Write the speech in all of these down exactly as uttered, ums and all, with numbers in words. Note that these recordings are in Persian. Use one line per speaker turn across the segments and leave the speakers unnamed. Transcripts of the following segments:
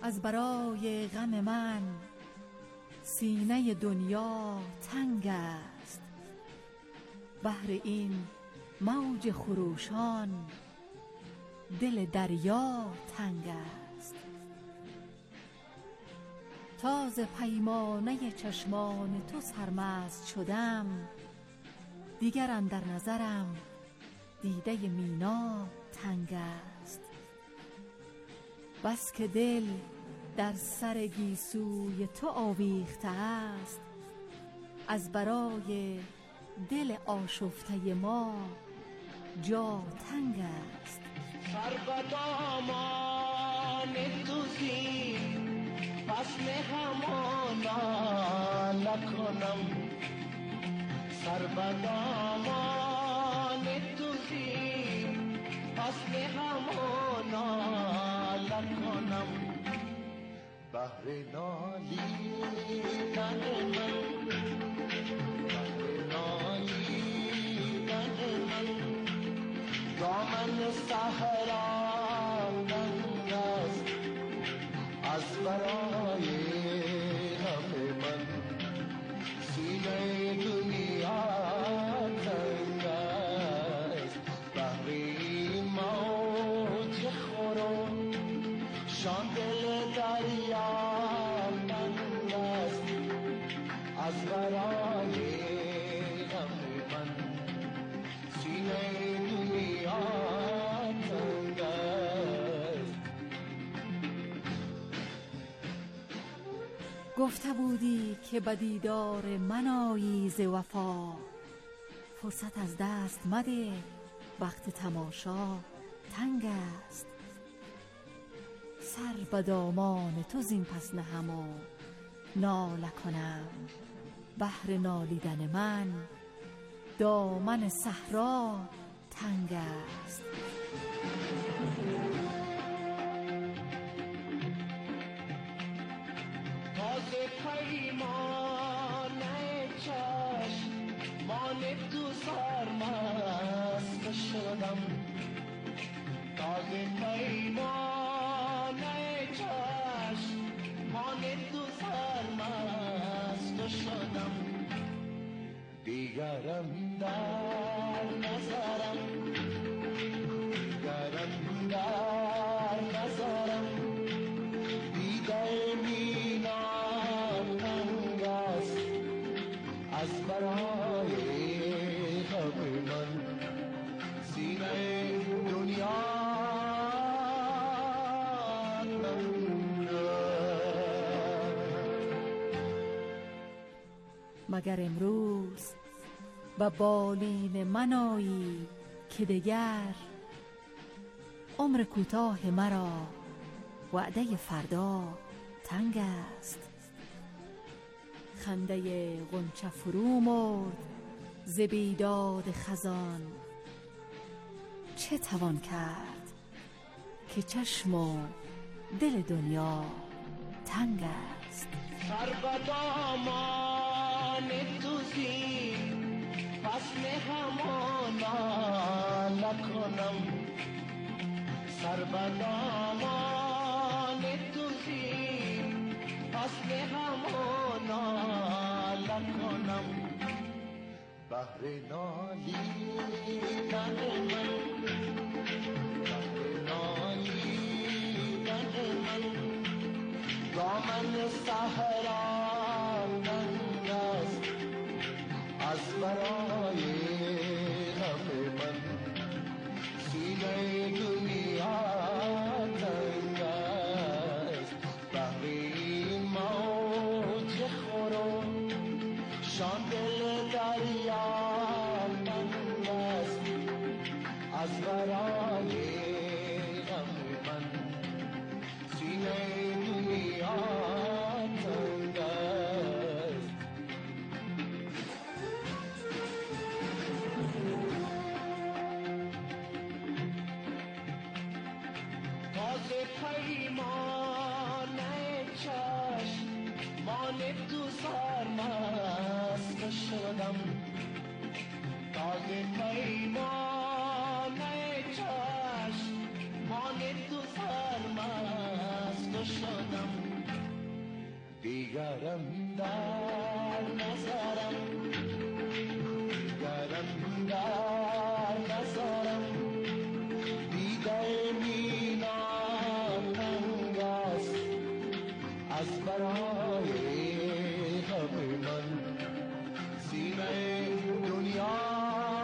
از برای غم من سینه دنیا تنگ است. بهر این موج خروشان دل دریا تنگ است. تا ز پیمانه چشمان تو سرمست شدم، دیگر اندر نظرم دیده مینا تنگ است. بس که دل در سر گیسوی تو آویخته است، از برای دل آشفته ما جا تنگ است.
سر به دامان تو زین پس مهمانا نکنم. سر به دامان تو زین پس مهمانا نکنم. بهر نالیدن من، بهر نالیدن من دامن صحرا تنگ است. از برای غم من سینه دنیا تنگ است. بهر موج خروشان دل دریا تنگ است. از برای غم من سینه دنیا تنگ است.
گفته بودی که به دیدار من آیی ز وفا، فرصت از دست مده وقت تماشا تنگ است. سر به دامان تو زین پس نهم و ناله کنم. بهر نالیدن من دامن صحرا تنگ است.
تازه پیمانه چشم مان تو سرمست شدم. تازه پیمانه چشم مان تو سرمست شدم. دیگرم در نظرم، دیگرم در نظرم دیده مینا تنگ است. از برای غم من سینه دنیا تنگ است.
مگر امروز به بالین من آیی که دگر عمر کوتاه مرا وعده فردا تنگ است. خنده غنچه فرو مرد ز بیداد خزان، چه توان کرد که چشم و دل دنیا تنگ است.
سر به دامان تو زین پس مهمانا نکنم. سر به دامان تو زین پس مهمانا نکنم. بهر نالیدن من، بهر نالیدن من دامن صحرا تنگ است. از برای غم من سینه دنیا تنگ است. بهر موج خروشان دل دریا تنگ است. از برای غم من سینه دنیا تنگ است. تازه پیمانه چشم مان تو سرمست شدم. تازه پیمانه چشم مان تو سرمست شدم دیگرم در نظرم دیگرم در نظرم دیده مینان تنگ است از برای غم من سینه دنیا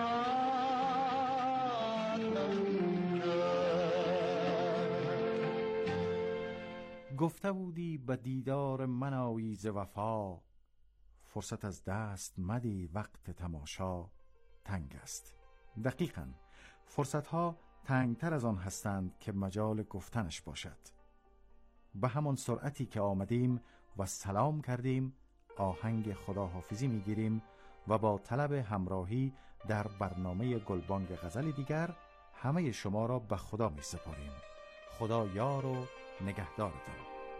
گفته بودی به دیدار من آیی ز وفا، فرصت از دست مدی وقت تماشا تنگ است. دقیقاً فرصتها تنگتر از آن هستند که مجال گفتنش باشد. به همان سرعتی که آمدیم و سلام کردیم آهنگ خداحافظی میگیریم و با طلب همراهی در برنامه گلبانگ غزل دیگر همه شما را به خدا می سپاریم. خدا یار و نگهدارتان.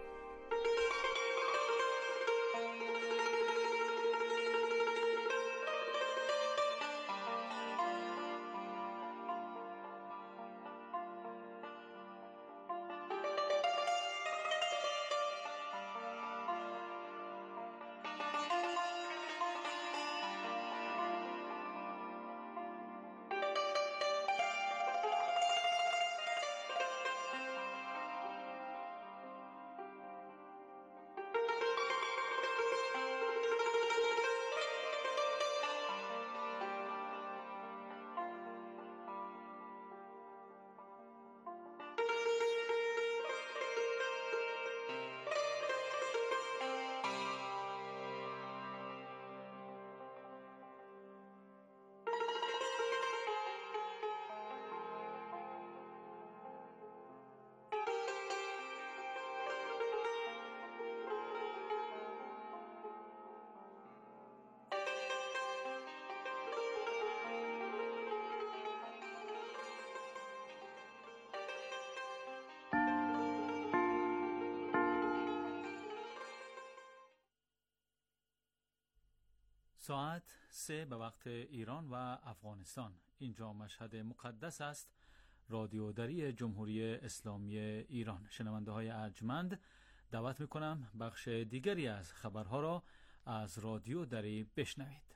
ساعت سه به وقت ایران و افغانستان. اینجا مشهد مقدس است. رادیو دری جمهوری اسلامی ایران. شنونده های ارجمند، دعوت میکنم بخش دیگری از خبرها را از رادیو دری بشنوید.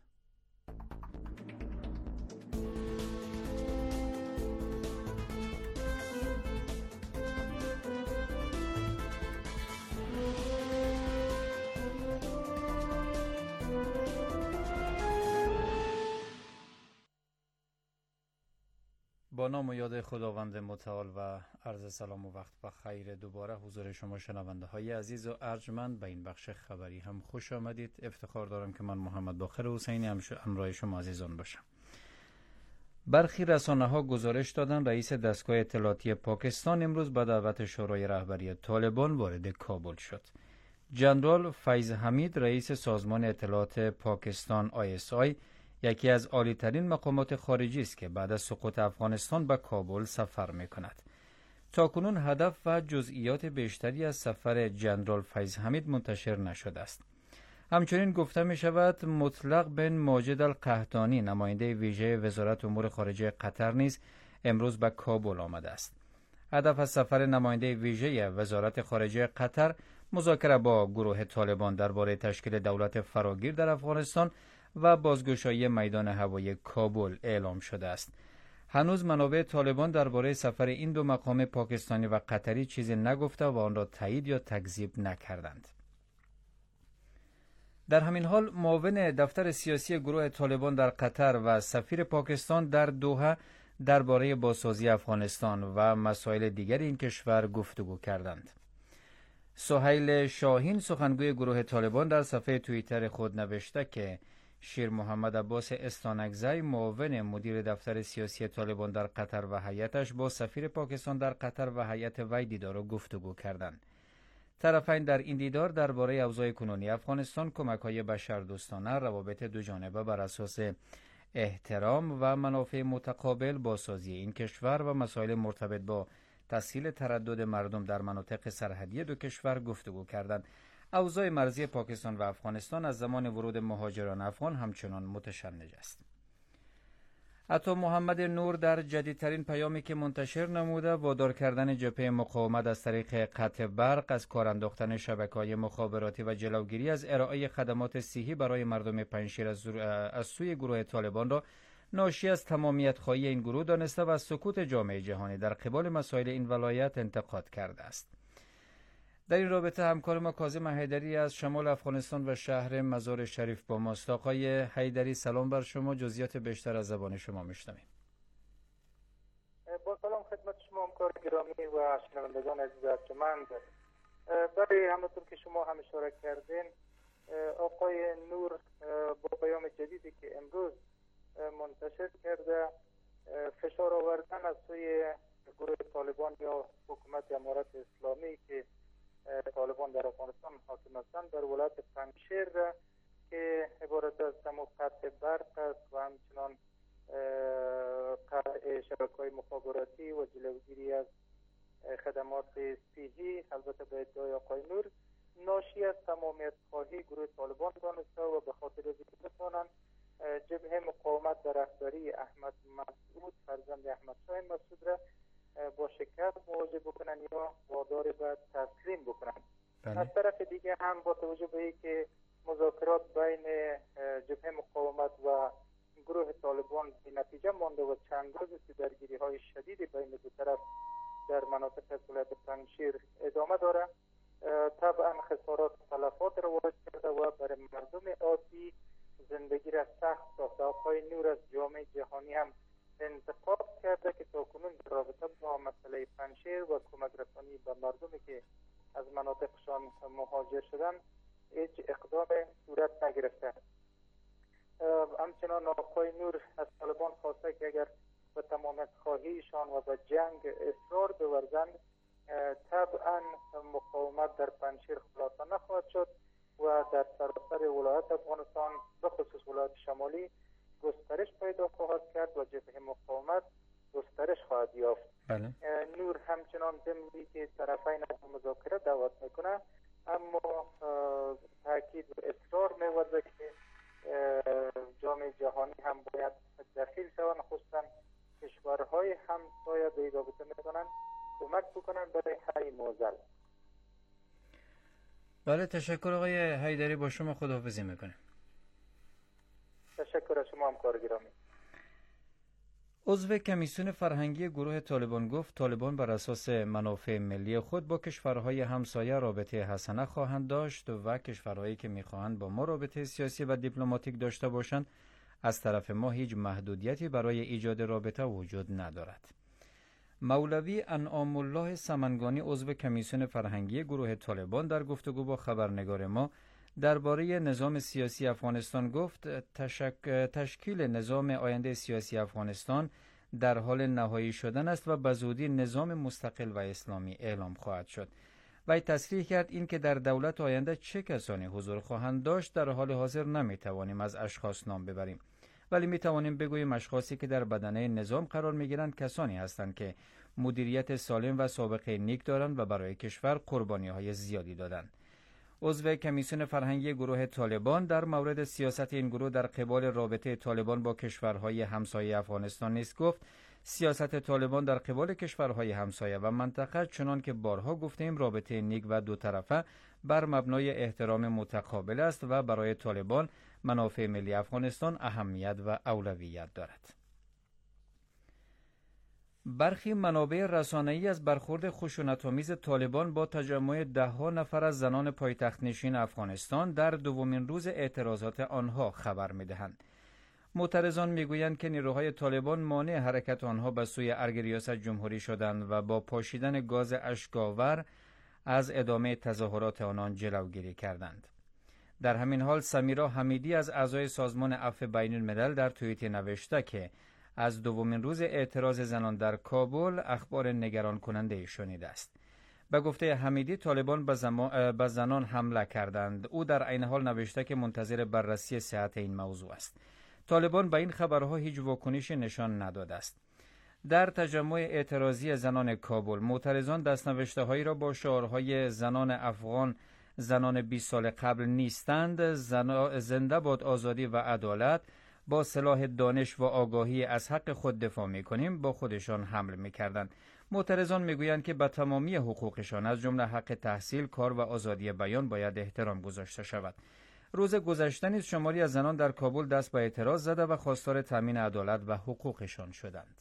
با نام و یاد خداوند متعال و عرض سلام و وقت بخیر دوباره حضور شما شنونده های عزیز و ارجمند به این بخش خبری هم خوش آمدید. افتخار دارم که من محمد باقر حسینی همراه شما عزیزان باشم. برخی رسانه ها گزارش دادن رئیس دستگاه اطلاعاتی پاکستان امروز به دعوت شورای رهبری طالبان وارد کابل شد. جنرال فیض حمید رئیس سازمان اطلاعات پاکستان آی اس آی یکی از عالی‌ترین مقامات خارجی است که بعد از سقوط افغانستان به کابل سفر می‌کند. تاکنون هدف و جزئیات بیشتری از سفر جنرال فیض حمید منتشر نشده است. همچنین گفته می‌شود مطلق بن ماجد القحطانی نماینده ویژه وزارت امور خارجه قطر نیز امروز به کابل آمده است. هدف از سفر نماینده ویژه وزارت خارجه قطر مذاکره با گروه طالبان درباره تشکیل دولت فراگیر در افغانستان و بازگشایی میدان هوایی کابل اعلام شده است. هنوز منابع طالبان درباره سفر این دو مقام پاکستانی و قطری چیزی نگفته و آن را تایید یا تکذیب نکردند. در همین حال معاون دفتر سیاسی گروه طالبان در قطر و سفیر پاکستان در دوحه درباره بازسازی افغانستان و مسائل دیگر این کشور گفتگو کردند. سهیل شاهین سخنگوی گروه طالبان در صفحه توییتر خود نوشته که شیر محمد عباس استانکزی معاون مدیر دفتر سیاسی طالبان در قطر و هیئتش با سفیر پاکستان در قطر و هیئت وی دیدار و گفتگو کردند. طرفین در این دیدار درباره اوضاع کنونی افغانستان، کمک‌های بشردوستانه، روابط دوجانبه بر اساس احترام و منافع متقابل، بازسازی این کشور و مسائل مرتبط با تسهیل تردد مردم در مناطق سرحدی دو کشور گفتگو کردند. اوضاع مرزی پاکستان و افغانستان از زمان ورود مهاجران افغان همچنان متشنج است. عطا محمد نور در جدیدترین پیامی که منتشر نموده وادار کردن جبهه مقاومت از طریق قطع برق از کار انداختن شبکه‌های مخابراتی و جلوگیری از ارائه خدمات صحی برای مردم پنجشیر از, از سوی گروه طالبان را ناشی از تمامیت خواهی این گروه دانسته و از سکوت جامعه جهانی در قبال مسائل این ولایت انتقاد کرده است. در این رابطه همکار ما کاظم حیدری از شمال افغانستان و شهر مزار شریف با ماست. آقای حیدری سلام بر شما، جزئیات بیشتر از زبان شما میشنویم.
با سلام خدمت شما همکار گرامی و شنوندگان عزیز ارجمند. برای همونطور که شما هم اشاره کردین، آقای نور با پیام جدیدی که امروز منتشر کرده فشار آوردن از سوی گروه طالبان یا حکومت امارت اسلامی که طالبان در افغانستان حاکم هستند در ولایت پنجشیر که عبارت از تمام قطع برق است و همچنان قطع شبکه‌های مخابراتی و جلوگیری از خدمات صحی، البته به ادعای آقای نور ناشی از تمامیت خواهی گروه طالبان دانسته و به خاطر اینکه بتوانند جبهه مقاومت در رهبری احمد مسعود فرزند احمد شاه مسعود را با شکست مواجه بکنن یا وادار به تسلیم بکنن. بله. از طرف دیگه هم با توجه به اینکه مذاکرات بین جبهه مقاومت و گروه طالبان بی نتیجه مانده و چند روز درگیری های شدید بین دو طرف در مناطق از ولایت پنجشیر ادامه داره، طبعا خسارات و تلفات را وارد کرده و برای مردم عادی زندگی را سخت ساخته. آقای نور از جامعه جهانی هم انتقاد کرده که تاکنون در رابطه با مسئله پنجشیر و کمک رسانی به مردمی که از مناطقشان مهاجر شدن هیچ اقدام صورت نگرفته. همچنان آقای نور از طالبان خواسته که اگر به تمامیت خواهیشان و به جنگ اصرار بورزند طبعا مقاومت در پنجشیر خلاصه نخواهد شد و در سراسر ولایت افغانستان به خصوص ولایت شمالی گسترش پیدا خواهد کرد و جبهه مقاومت گسترش خواهد یافت.
بله.
نور همچنان ضمنی که طرفین از مذاکره دعوت میکنه، اما تاکید و اصرار می‌ورزه که جامعه جهانی هم باید دخیل شوند، خصوصا کشورهای همسایه به رابطه میکنن کمک بکنن برای حل موضوع.
بله، تشکر آقای حیدری، با شما خداحافظی میکنیم.
تشکر از شما همکار گرامی.
عضو کمیسیون فرهنگی گروه طالبان گفت طالبان بر اساس منافع ملی خود با کشورهای همسایه رابطه حسنه خواهند داشت و کشورهایی که میخواهند با ما رابطه سیاسی و دیپلماتیک داشته باشند از طرف ما هیچ محدودیتی برای ایجاد رابطه وجود ندارد. مولوی انعام الله سمنگانی عضو کمیسیون فرهنگی گروه طالبان در گفتگو با خبرنگار ما درباره نظام سیاسی افغانستان گفت تشک... تشکیل نظام آینده سیاسی افغانستان در حال نهایی شدن است و بزودی نظام مستقل و اسلامی اعلام خواهد شد. وی تصریح کرد این که در دولت آینده چه کسانی حضور خواهند داشت در حال حاضر نمیتوانیم از اشخاص نام ببریم، ولی میتوانیم بگوییم اشخاصی که در بدنه نظام قرار میگیرند کسانی هستند که مدیریت سالم و سابقه نیک دارند و برای کشور قربانی های زیادی دادند. عضو کمیسیون فرهنگی گروه طالبان در مورد سیاست این گروه در قبال رابطه طالبان با کشورهای همسایه افغانستان نیز گفت سیاست طالبان در قبال کشورهای همسایه و منطقه چنان که بارها گفتیم رابطه نیک و دو طرفه بر مبنای احترام متقابل است و برای طالبان منافع ملی افغانستان اهمیت و اولویت دارد. برخی منابع رسانه‌ای از برخورد خشونت‌آمیز طالبان با تجمع ده‌ها نفر از زنان پایتخت نشین افغانستان در دومین روز اعتراضات آنها خبر می‌دهند. معترضان می‌گویند که نیروهای طالبان مانع حرکت آنها به سوی ارگ ریاست جمهوری شدند و با پاشیدن گاز اشک‌آور از ادامه تظاهرات آنان جلوگیری کردند. در همین حال سمیرا حمیدی از اعضای سازمان عفو بین الملل در توییتی نوشته که از دومین روز اعتراض زنان در کابل اخبار نگران کننده شنیده است. به گفته حمیدی طالبان به زنان حمله کردند. او در عین حال نوشته که منتظر بررسی صحت این موضوع است. طالبان به این خبرها هیچ واکنشی نشان نداده است. در تجمع اعتراضی زنان کابل معترضان دستنوشته‌هایی را با شعارهای زنان افغان زنان بیست سال قبل نیستند، زنده باد آزادی و عدالت با سلاح دانش و آگاهی از حق خود دفاع می‌کنیم با خودشان حمله می‌کردند. معترضان می‌گویند که به تمامی حقوقشان از جمله حق تحصیل، کار و آزادی بیان باید احترام گذاشته شود. روز گذشته نیز شماری از زنان در کابل دست به اعتراض زده و خواستار تامین عدالت و حقوقشان شدند.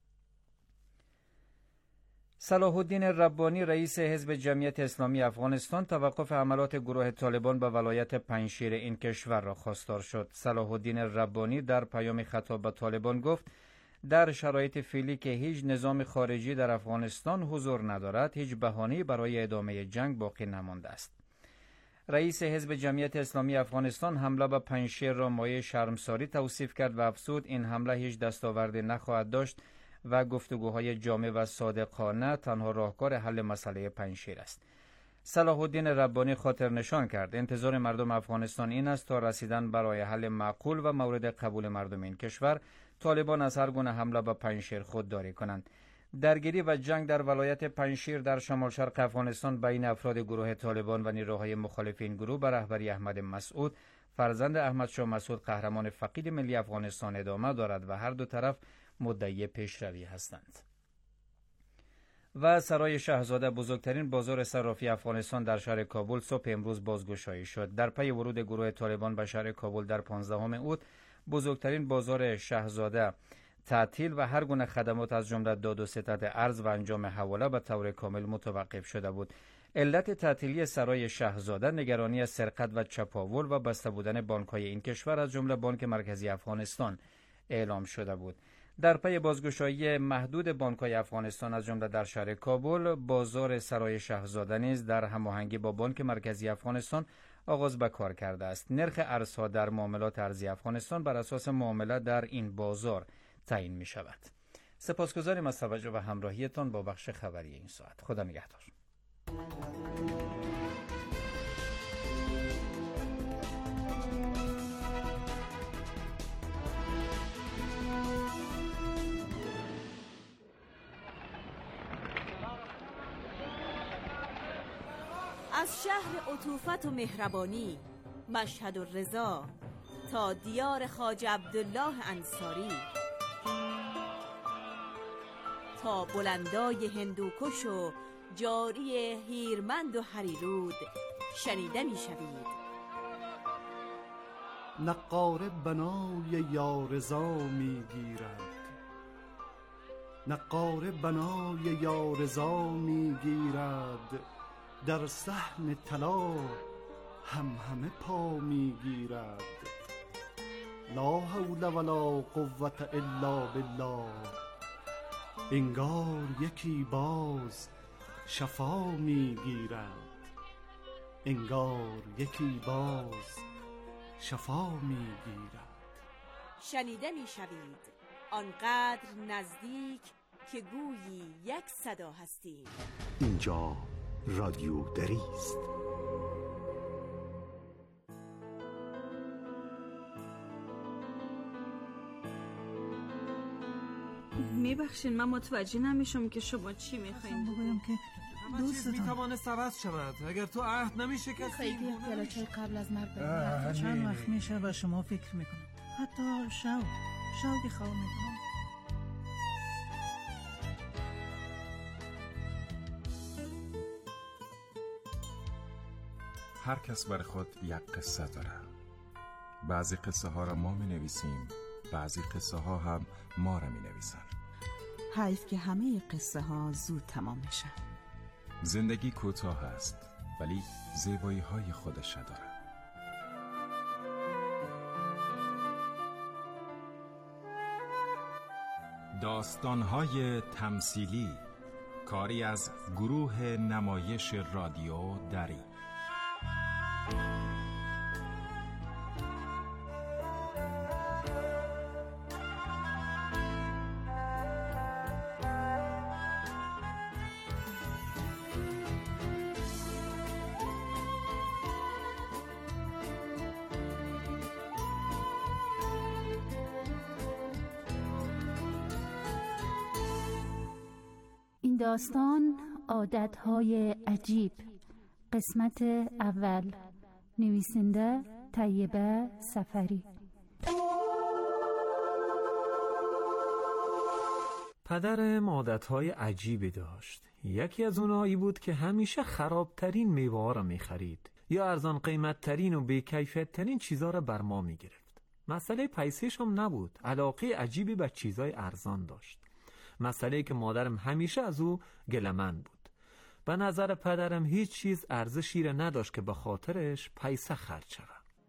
صلاح الدین ربانی رئیس حزب جمعیت اسلامی افغانستان توقف حملات گروه طالبان به ولایت پنجشیر این کشور را خواستار شد. صلاح الدین ربانی در پیام خطاب به طالبان گفت در شرایط فعلی که هیچ نظام خارجی در افغانستان حضور ندارد، هیچ بهانه‌ای برای ادامه جنگ باقی نمانده است. رئیس حزب جمعیت اسلامی افغانستان حمله به پنجشیر را مایه شرمساری توصیف کرد و افزود این حمله هیچ دستاوردی نخواهد داشت و گفتگوهای جامع و صادقانه تنها راهکار حل مسئله پنجشیر است. صلاح الدین ربانی خاطر نشان کرد انتظار مردم افغانستان این است تا رسیدن برای حل معقول و مورد قبول مردم این کشور طالبان از هر گونه حمله به پنجشیر خودداری کنند. درگیری و جنگ در ولایت پنجشیر در شمال شرق افغانستان بین افراد گروه طالبان و نیروهای مخالف این گروه به رهبری احمد مسعود فرزند احمد شاه مسعود قهرمان فقید ملی افغانستان ادامه دارد و هر دو طرف مدعی پیشروی هستند. و سرای شاهزاده بزرگترین بازار صرافی افغانستان در شهر کابل صبح امروز بازگشایی شد. در پی ورود گروه طالبان به شهر کابل در پانزدهم اوت بزرگترین بازار شاهزاده تعطیل و هر گونه خدمات از جمله داد و ستد ارز و انجام حواله به طور کامل متوقف شده بود. علت تعطیلی سرای شاهزاده نگرانی از سرقت و چپاول و بسته بودن بانک‌های این کشور از جمله بانک مرکزی افغانستان اعلام شده بود. در پی بازگشایی محدود بانک‌های افغانستان از جمله در شهر کابل، بازار سرای شاهزاده نیز در هماهنگی با بانک مرکزی افغانستان آغاز به کار کرده است. نرخ ارزها در معاملات ارزی افغانستان بر اساس معامله در این بازار تعیین می شود. سپاسگزاریم از توجه و همراهیتان با بخش خبری این ساعت. خدا نگهدار.
از شهر عطوفت و مهربانی مشهد و رضا تا دیار خواجه عبدالله انصاری، تا بلندای هندوکش و جاری هیرمند و هریرود شنیده می شوید.
نقاره بنای یارضا می گیرد، نقاره بنای یارضا می گیرد، در صحن طلا هم همه پا می گیرد. لا حول ولا قوة الا بالله، انگار یکی باز شفا می گیرد، انگار یکی باز شفا می گیرد.
شنیده می شوید آنقدر نزدیک که گویی یک صدا هستید.
اینجا رادیو دری است.
میبخشین من متوجه نمیشم که شما چی میخواین
بگویم که دوستتان میتوانست عوض شود اگر تو عهد نمیشه که
خیلی احتیاجای قبل از مرگ
بریم. چند وقت میشه و شما فکر میکنم حتی شو شو که خواه میکنم.
هر کس بر خود یک قصه داره. بعضی قصه ها را ما می نویسیم، بعضی قصه ها هم ما را می نویسن.
حیف که همه قصه ها زود تمام میشن.
زندگی کوتاه است ولی زیبایی های خودش داره. داستان های تمثیلی، کاری از گروه نمایش رادیو دری.
داستان عادتهای عجیب، قسمت اول، نویسنده طیبه سفری.
پدرم عادتهای عجیبی داشت. یکی از اونهایی بود که همیشه خرابترین میوه را میخرید یا ارزان قیمتترین و بیکیفیتترین چیزها را بر ما میگرفت. مسئله پیسه‌ش هم نبود، علاقه عجیبی به چیزهای ارزان داشت. مسئله که مادرم همیشه از او گله‌مند بود. به نظر پدرم هیچ چیز ارزشی را نداشت که به خاطرش پیسه خرج شود.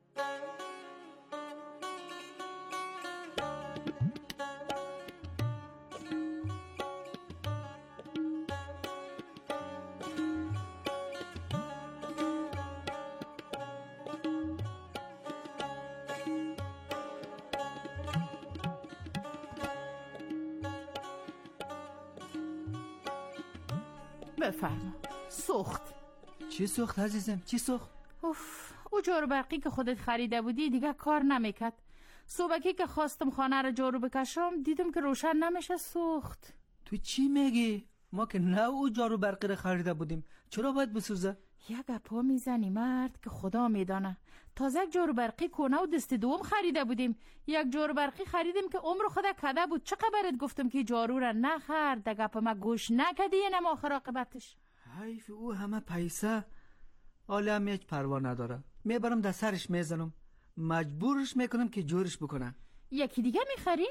بفرما. سوخت.
چی سوخت عزیزم؟ چی سوخت؟
اوف، او جارو برقی که خودت خریده بودی دیگه کار نمیکرد. صبحی که خواستم خانه رو جارو بکشم دیدم که روشن نمیشه، سوخت.
تو چی میگی؟ ما که نه او جارو برقی رو خریده بودیم، چرا باید بسوزه؟
یک گپا میزنی مرد که خدا میدانه. تازه یک جارو برقی کنه و دست دوم خریده بودیم. یک جارو برقی خریدیم که عمر خدا کده بود. چه خبرت گفتم که جارو را نخر، ده گپ ما گوش نکدی اینم آخر عاقبتش.
حیف او همه پیسه، عالم هیچ پروا نداره. میبرم در سرش میزنم، مجبورش میکنم که جورش بکنه.
یکی دیگه میخری؟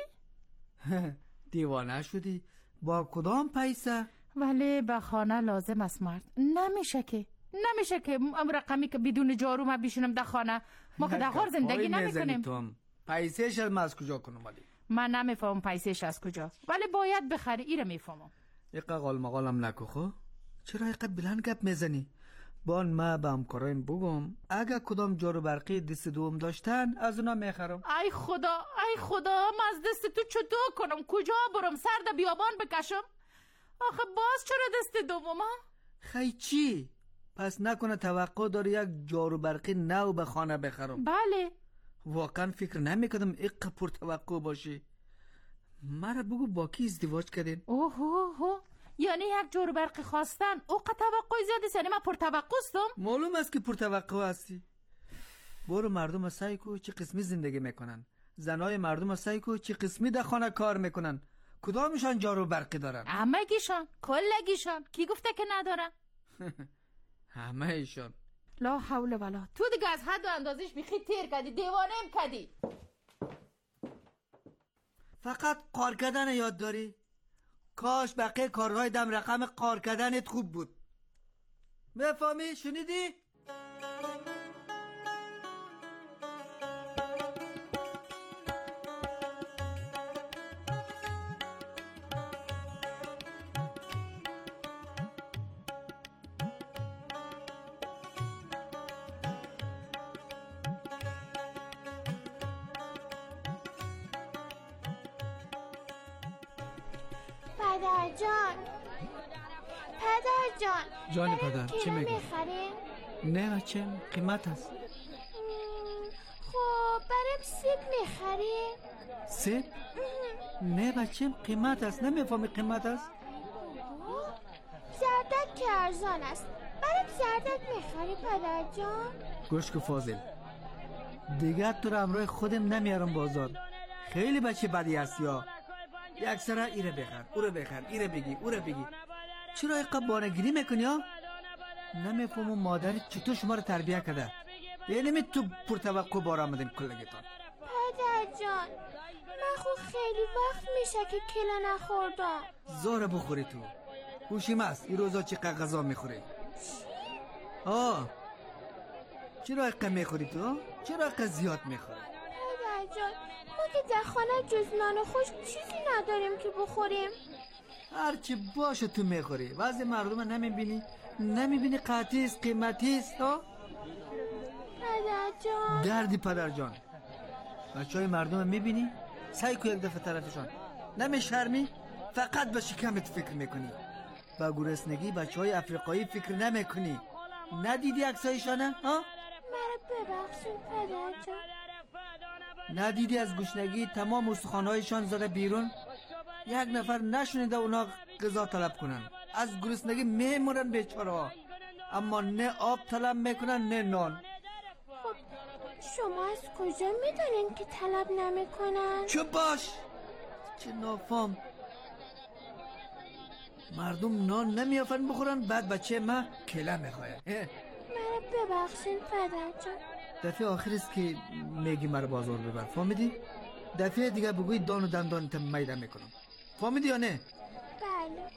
دیوانه شدی؟ با کدام پیسه؟
ولی به خانه لازم است مرد. نمیشه که نمیشه که رقمی که بدون جارو ما بشینم در خانه. ما که در غار زندگی نمیکنیم.
پیسهش از کجا کنم؟ ولی
من نمیفهم پیسهش از کجا، ولی باید بخری. ایره میفهمم.
یقا قال مقالم نکو خو. چرا یقا بلند گپ میزنی؟ بان ما به همکارایم بگم اگه کدام جارو برقی دست دوم داشتن از اونا میخرم.
ای خدا ای خدا، من از دست تو چطور کنم؟ کجا برم؟ سرد بیابان بکشم؟ آخه باز چرا دست دوم ها؟
خی چی؟ پس نکنه توقع داری یک جارو برقی نو به خانه بخرم؟
بله.
واقعا فکر نمیکردم اقا پر توقع باشی. مرا بگو با کی ازدواج کردین؟
اوه اوه، یعنی یک جارو برقی خواستن اوقا توقع زیادی سنی من پر توقع استم؟
معلوم است که پر توقع هستی. برو مردم سعی کو چه قسمی زندگی میکنن. زنای مردم سعی کو چه قسمی در خانه کار میکنن. کدامشان جارو برقی دارن؟
همه گیشان، کلگیشان. کی گفته که ندارن؟
همه ایشان.
لا حول ولا. تو دیگه از حد و اندازش بیخی تیر کردی، دیوانه ام کردی.
فقط قار کردن یاد داری؟ کاش بقیه کارهای دم رقم قار کردنت خوب بود. بفهمی؟ شنیدی؟
پدر جان، پدر جان.
جان پدر چی میگی؟
میخرین؟
نه بچه قیمت هست.
خب برام سیب میخرین؟
سیب؟ نه بچه قیمت هست. نمیفهمی قیمت هست؟
زردک که ارزان است. برام زردک میخری پدر جان؟
گوش که فاضل دیگه تو رو همراه خودم نمیارم بازار. خیلی بچه بدی هستی ها. یک سره ایره بخر، او رو بخر، ایره بگی، او رو بگی. چرا اینقدر بانگیری میکنی ها؟ نمیفهمم مادرت چطور شما رو تربیه کرده. یعنی می تو پرتوقع بار آمدیم کلگیتان.
پدر جان من خود خیلی وقت میشه که کلا نخوردم.
زهره بخوری تو. هوشیم است این روزا چقدر غذا میخوری؟ آه چرا اینقدر میخوری تو؟ چرا اینقدر زیاد میخوری؟
پدر جان ما که در خانه جز نان و خوش چیزی نداریم که بخوریم.
هرچی باشه تو میخوری. وضع مردم نمیبینی؟ نمیبینی قطعیست قیمتیست ها؟
پدر جان
دردی پدر جان. بچه های مردم میبینی؟ سعی کو یک دفعه طرفشان. نمیشرمی؟ فقط به شکمت فکر میکنی. با گرسنگی بچه های افریقایی فکر نمیکنی. ندیدی عکسایشانه ها؟
مرا ببخشید پدر جان.
ندیدی از گشنگی تمام استخوان‌هایشان زده بیرون؟ یک نفر نشونیده اونا غذا طلب کنن. از گرسنگی میمونن بیچاره‌ها. اما نه آب طلب میکنن نه نان.
خب شما از کجا میدونین که طلب نمیکنن؟
چه باش چه نافهم. مردم نان نمیافن بخورن، بعد بچه ما کله میخواید.
مرا ببخشین پدر جان.
دفعه آخر است که میگی مرا بازار ببر، فهمیدی؟ دفعه دیگه بگوی دان و دندان تا میده میکنم، فهمیدی یا نه؟
بله.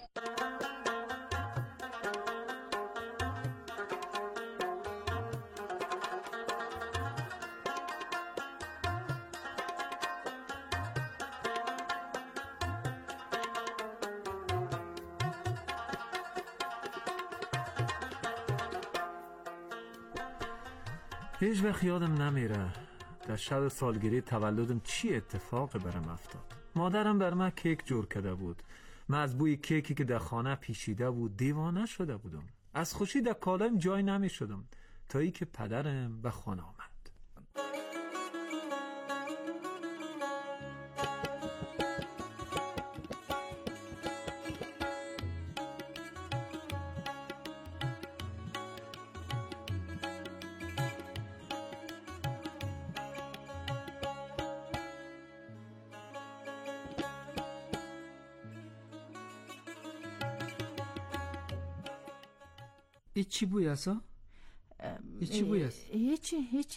هیچ وقت یادم نمیره در شب سالگیری تولدم چی اتفاقی برام افتاد. مادرم بر من کیک جور کرده بود. من از بوی کیکی که در خانه پیچیده بود دیوانه شده بودم. از خوشی در کالایم جای نمی شدم تا ای که پدرم به خانه آمد.
ای چی بوی است؟ ای چی بوی است؟
هیچی هیچی.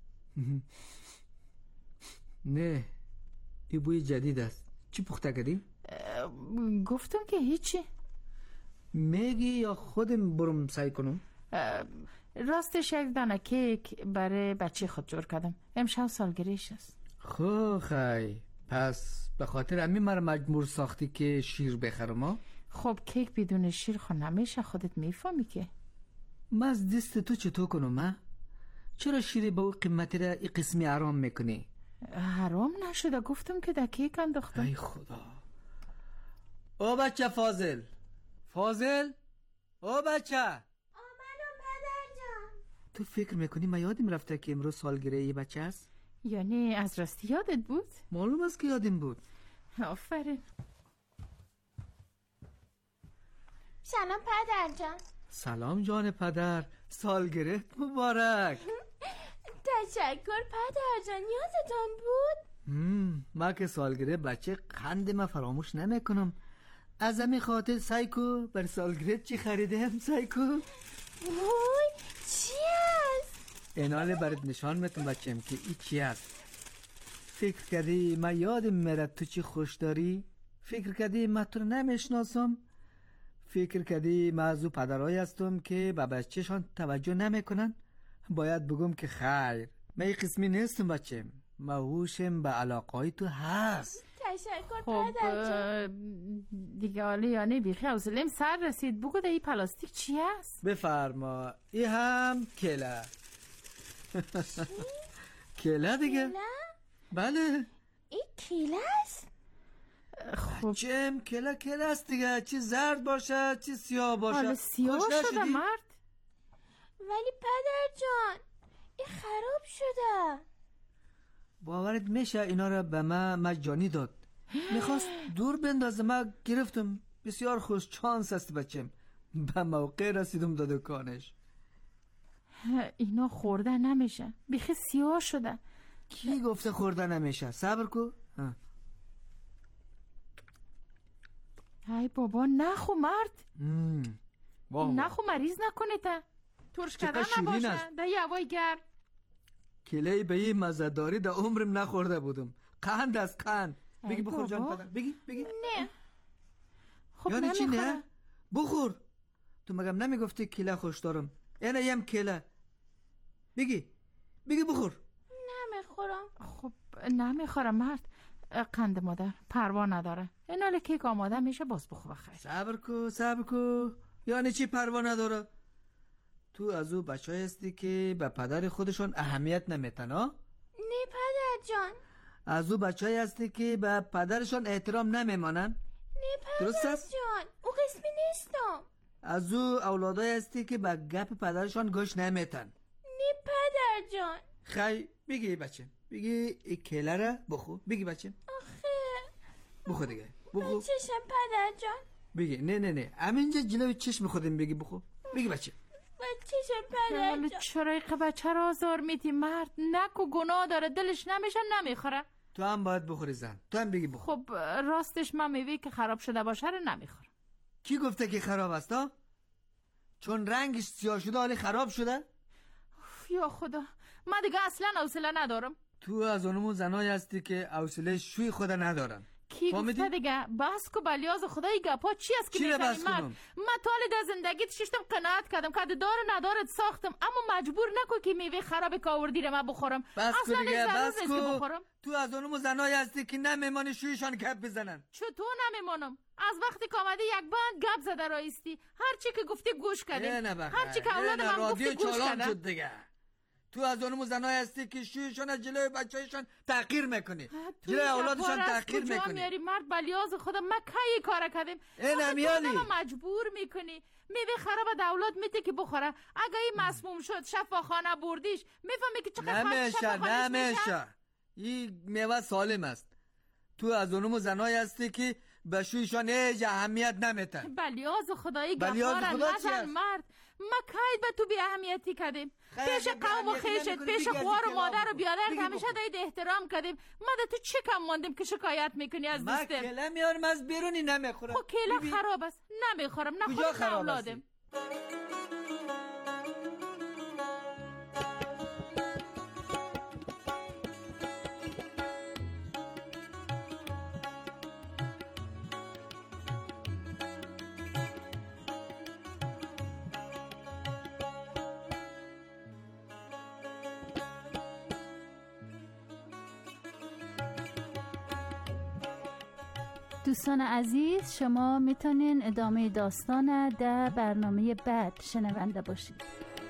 نه، ای بوی جدید است. چی پخته کردی؟
گفتم که هیچی.
میگی یا خودم برم سعی کنم؟
راستش یک دانه کیک برای بچه خود جور کردم. امشب سالگیریش است.
خو خی، پس به خاطر امی مرا مجبور ساختی که شیر بخرم ها؟
خب کیک بدون شیر خود نمیشه، خودت میفهمی که.
من از دست تو چطور کنم ها؟ چرا شیر با او قیمتی را ای قسمی حرام میکنی؟
حرام نشده، گفتم که در کیک انداختم.
ای خدا. او بچه فاضل، فاضل، او بچه
آمدم پدر جان.
تو فکر میکنی من یادم رفته که امروز سالگیری یه بچه است؟
یعنی از راستی یادت بود؟
معلوم است که یادم بود.
آفرین.
سلام پدر جان.
سلام جان پدر، سالگرهت مبارک.
تشکر پدر جان، یادتان بود؟
مم. من که سالگره بچه قند ما فراموش نمیکنم. از همین خاطر سایکو بر سالگرهت چی خریدم سایکو؟
وای چی است؟
ایناله برات نشان میتونم بچم که ای چی است. فکر کردی من یادم میرد تو چی خوش داری؟ فکر کردی من تو رو نمیشناسم؟ فکر کردی من از او پدرایی هستم که به بچهشان توجه نمیکنن؟ باید بگم که خیر، من این قسمی نیستم بچم، موهوشم به علاقای تو هست.
تشکر
خب
پدر جان.
دیگه حالا یعنی بیخی حوصله‌ام سر رسید. بگو ده این پلاستیک چی است؟
بفرما، این هم کله. کله دیگه؟
کله؟
بله.
این کله است؟
خب
بچم کله کله است دیگه، چی زرد باشه چی سیاه باشه.
حالا سیاه شده مرد.
ولی پدر جان این خراب شده.
باورت میشه اینا را به من مجانی داد. میخواست دور بندازه، من گرفتم. بسیار خوش چانس است بچم، به موقع رسیدم до دکانش.
اینا خورده نمیشه، بیخی سیاه شده.
کی گفته خورده نمیشه؟ صبر کو.
ای بابا نخو مرد.
واه
نخو مریض نکنه تا ترش کردن نباشه. ده یه هوای گرم.
کلی به این مزداری در عمرم نخورده بودم. قند از قند. بگی بخور جان پدر. بگی بگی.
نه خب
یعنی چی
نمیخورم.
نه؟ بخور. تو مگم نمیگفتی کله خوش دارم؟ اینه یم کله. بگی بگی بخور.
نمیخورم.
خب نمیخورم مرد. قند مادر پروا نداره. این حالا کیک آماده میشه، باز بخور بخیر.
صبر کو صبر کو. یعنی چی پروا نداره؟ تو از او بچه هستی که به پدر خودشون اهمیت نمیتن ها؟
نه پدر جان.
از او بچه هستی که به پدرشون احترام نمیمانن؟
نه پدر جان، او قسمی نیستم.
از او اولادای هستی که به گپ پدرشون گوش نمیتن؟
نه پدر جان.
خی بگی بچه، بگی ای کله را بخور. بگی بچه.
آخه
بخور دیگه بخور.
چشم پدر جان.
بگی نه نه نه همینجا جلوی چشم خودم بگی بخور. بگی بچه.
چشم پدر جان.
چرا این بچه را آزار میدی مرد؟ نکو گناه داره، دلش نمیشه نمیخوره.
تو هم باید بخوری زن، تو هم بگی بخور.
خب راستش من میوه که خراب شده باشه رو نمیخورم.
کی گفته که خراب است ها؟ چون رنگش سیاه شده حالی خراب شده؟
یا خدا، من دیگه اصلا حوصله ندارم.
تو از اونمون زنایی هستی که حوصله شوی خود ندارن.
کی گفته دیگه؟ بس کو بلیاز خدای گپا چی است که میزنی؟ من من طول در زندگیت ششتم قناعت کردم که دار ندارت ساختم، اما مجبور نکو که میوه خراب کاوردی رو من بخورم.
بس
اصلا
دیگه بس
نیست که بخورم.
تو از اونمون زنایی هستی که نمیمانی شویشان گپ بزنن.
چطور نمیمانم؟ از وقتی که آمدی یک بند گپ زده رایستی، هر چی که گفتی گوش کردیم، هر چی که اولاد من گفتی گوش کردم.
تو از اونمون زنای هستی که شویشان از جلوی بچه‌شان تحقیر میکنی، جلوی اولادشان تحقیر میکنی.
تو میاری مرد بلیاز خدا، ما کی کار کردیم؟
این امیالی
مجبور میکنی میوه خراب دولت میته که بخوره. اگه این مسموم شد شفاخانه بردیش، میفهمی که چقدر خراب شفاخانه میشه.
نمیشه، این میوه سالم است. تو از اونمون زنای هستی که به شویشان هیچ اهمیت نمیتن.
بلیاز خدایی گفارن نزن مرد، ما کی به تو بی اهمیتی کردیم؟ پیش قوم و خیشت، پیش خوار و مادر و بیادرت همیشه داید احترام کردیم. ما ده تو چه کم ماندیم که شکایت میکنی از دوستت؟
ما کله میارم از بیرونی نمیخورم.
خب کله خراب است نمیخورم، نه خودت نه اولادم. دوستان عزیز، شما میتونین ادامه داستان در برنامه بعد شنونده باشید.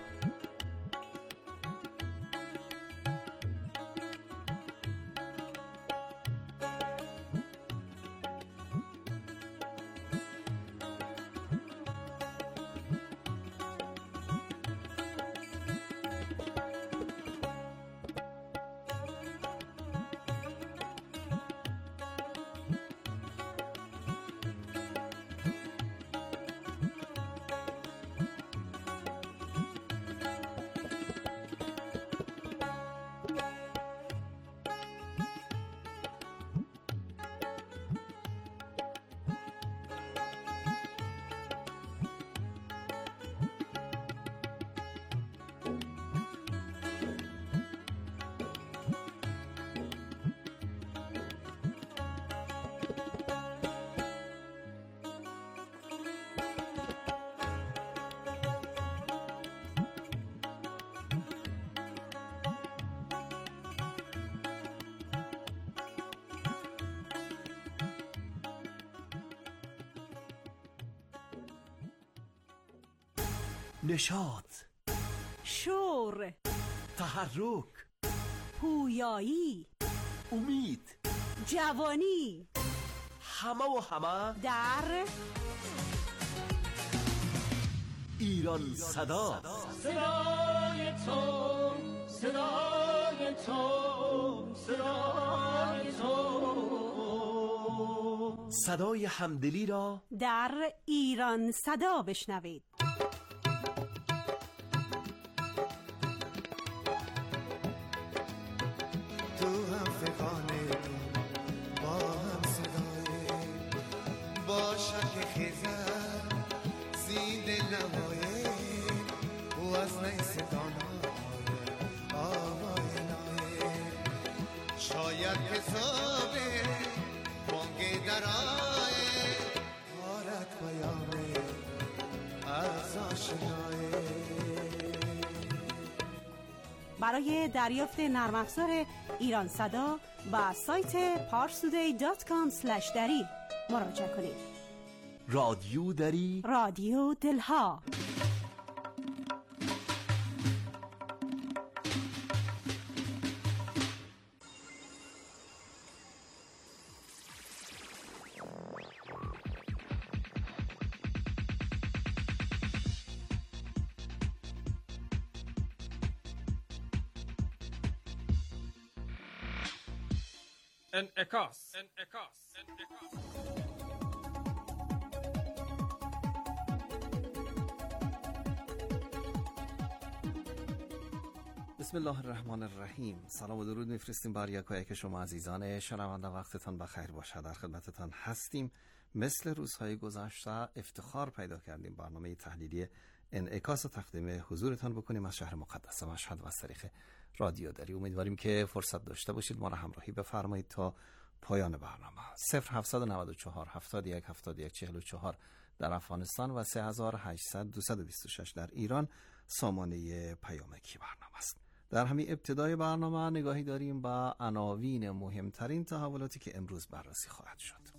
نشاط،
شور،
تحرک،
پویایی،
امید،
جوانی،
همه و همه
در
ایران صدا.
صدای تو، صدای تو، صدای تو،
صدای همدلی را
در ایران صدا بشنوید.
شاید حسابه بانگ درائه حالت بیامه از آشنایه.
برای دریافت نرم افزار ایران صدا با سایت پارسودی دات کام اسلش دری مراجعه کنید.
رادیو دری،
رادیو دلها.
انعکاس. انعکاس. انعکاس.
بسم الله الرحمن الرحیم. سلام و درود میفرستیم بر یکایک که شما عزیزان شنونده. وقتتان بخیر باشه. در خدمتتان هستیم. مثل روزهای گذشته افتخار پیدا کردیم برنامه تحلیلی انعکاس تقدیم حضورتان بکنیم از شهر مقدس مشهد و از طریق رادیو دری. امیدواریم که فرصت داشته باشید ما را همراهی بفرمایید تا پایان برنامه. صفر هفت نه چهار هفتاد و یک هفتاد و یک چهل و چهار در افغانستان و سه هزار و هشتصد دویست و بیست و شش در ایران سامانه پیامکی برنامه است. در همین ابتدای برنامه نگاهی داریم به عناوین مهمترین تحولاتی که امروز بررسی خواهد شد.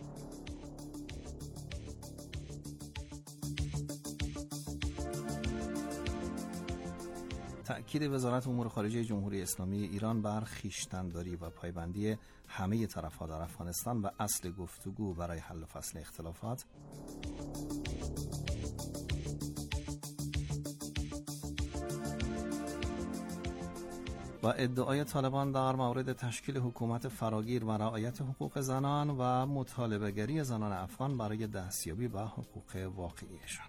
تأکید وزارت امور خارجه جمهوری اسلامی ایران بر خویشتن‌داری و پایبندی همه طرف‌ها در افغانستان و اصل گفتگو برای حل و فصل اختلافات. و ادعای طالبان در مورد تشکیل حکومت فراگیر و رعایت حقوق زنان و مطالبه‌گری زنان افغان برای دستیابی به حقوق واقعیشان.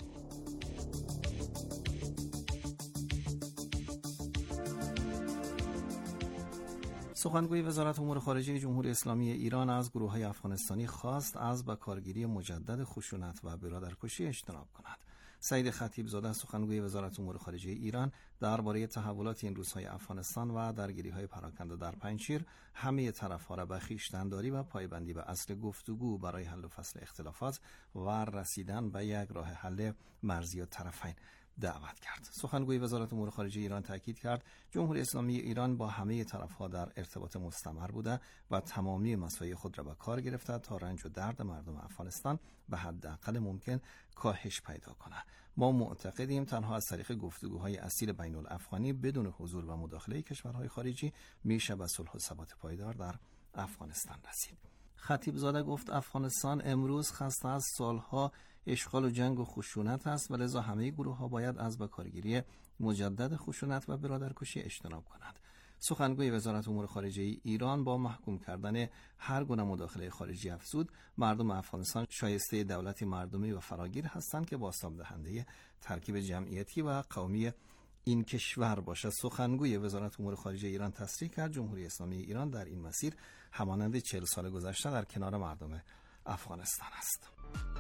سخنگوی وزارت امور خارجه جمهوری اسلامی ایران از گروه‌های افغانستانی خواست از به کارگیری مجدد خشونت و برادرکشی اجتناب کنند. سعید خطیبزاده سخنگوی وزارت امور خارجه ایران درباره تحولات این روزهای افغانستان و درگیری‌های پراکنده در پنجشیر همه طرف‌ها را به خویشتن‌داری و پایبندی به اصل گفتگو برای حل و فصل اختلافات و رسیدن به یک راه حل مرزی الطرفین دعوت کرد. سخنگوی وزارت امور خارجه ایران تاکید کرد جمهوری اسلامی ایران با همه طرف‌ها در ارتباط مستمر بوده و تمامی مساعی خود را به کار گرفته تا رنج و درد مردم افغانستان به حداقل ممکن کاهش پیدا کند. ما معتقدیم تنها از طریق گفتگوهای اصیل بین الافغانی بدون حضور و مداخله کشورهای خارجی میشه به صلح و ثبات پایدار در افغانستان رسید. خطیبزاده گفت افغانستان امروز خسته از سالها اشغال و جنگ و خشونت است و لذا همه گروه ها باید از بکارگیری مجدد خشونت و برادرکشی اجتناب کنند. سخنگوی وزارت امور خارجه ایران با محکوم کردن هر گونه مداخله خارجی افزود مردم افغانستان شایسته دولتی مردمی و فراگیر هستند که بازتاب دهنده ترکیب جمعیتی و قومی این کشور باشد. سخنگوی وزارت امور خارجه ایران تصریح کرد جمهوری اسلامی ایران در این مسیر همانند چهل سال گذشته در کنار مردم افغانستان است.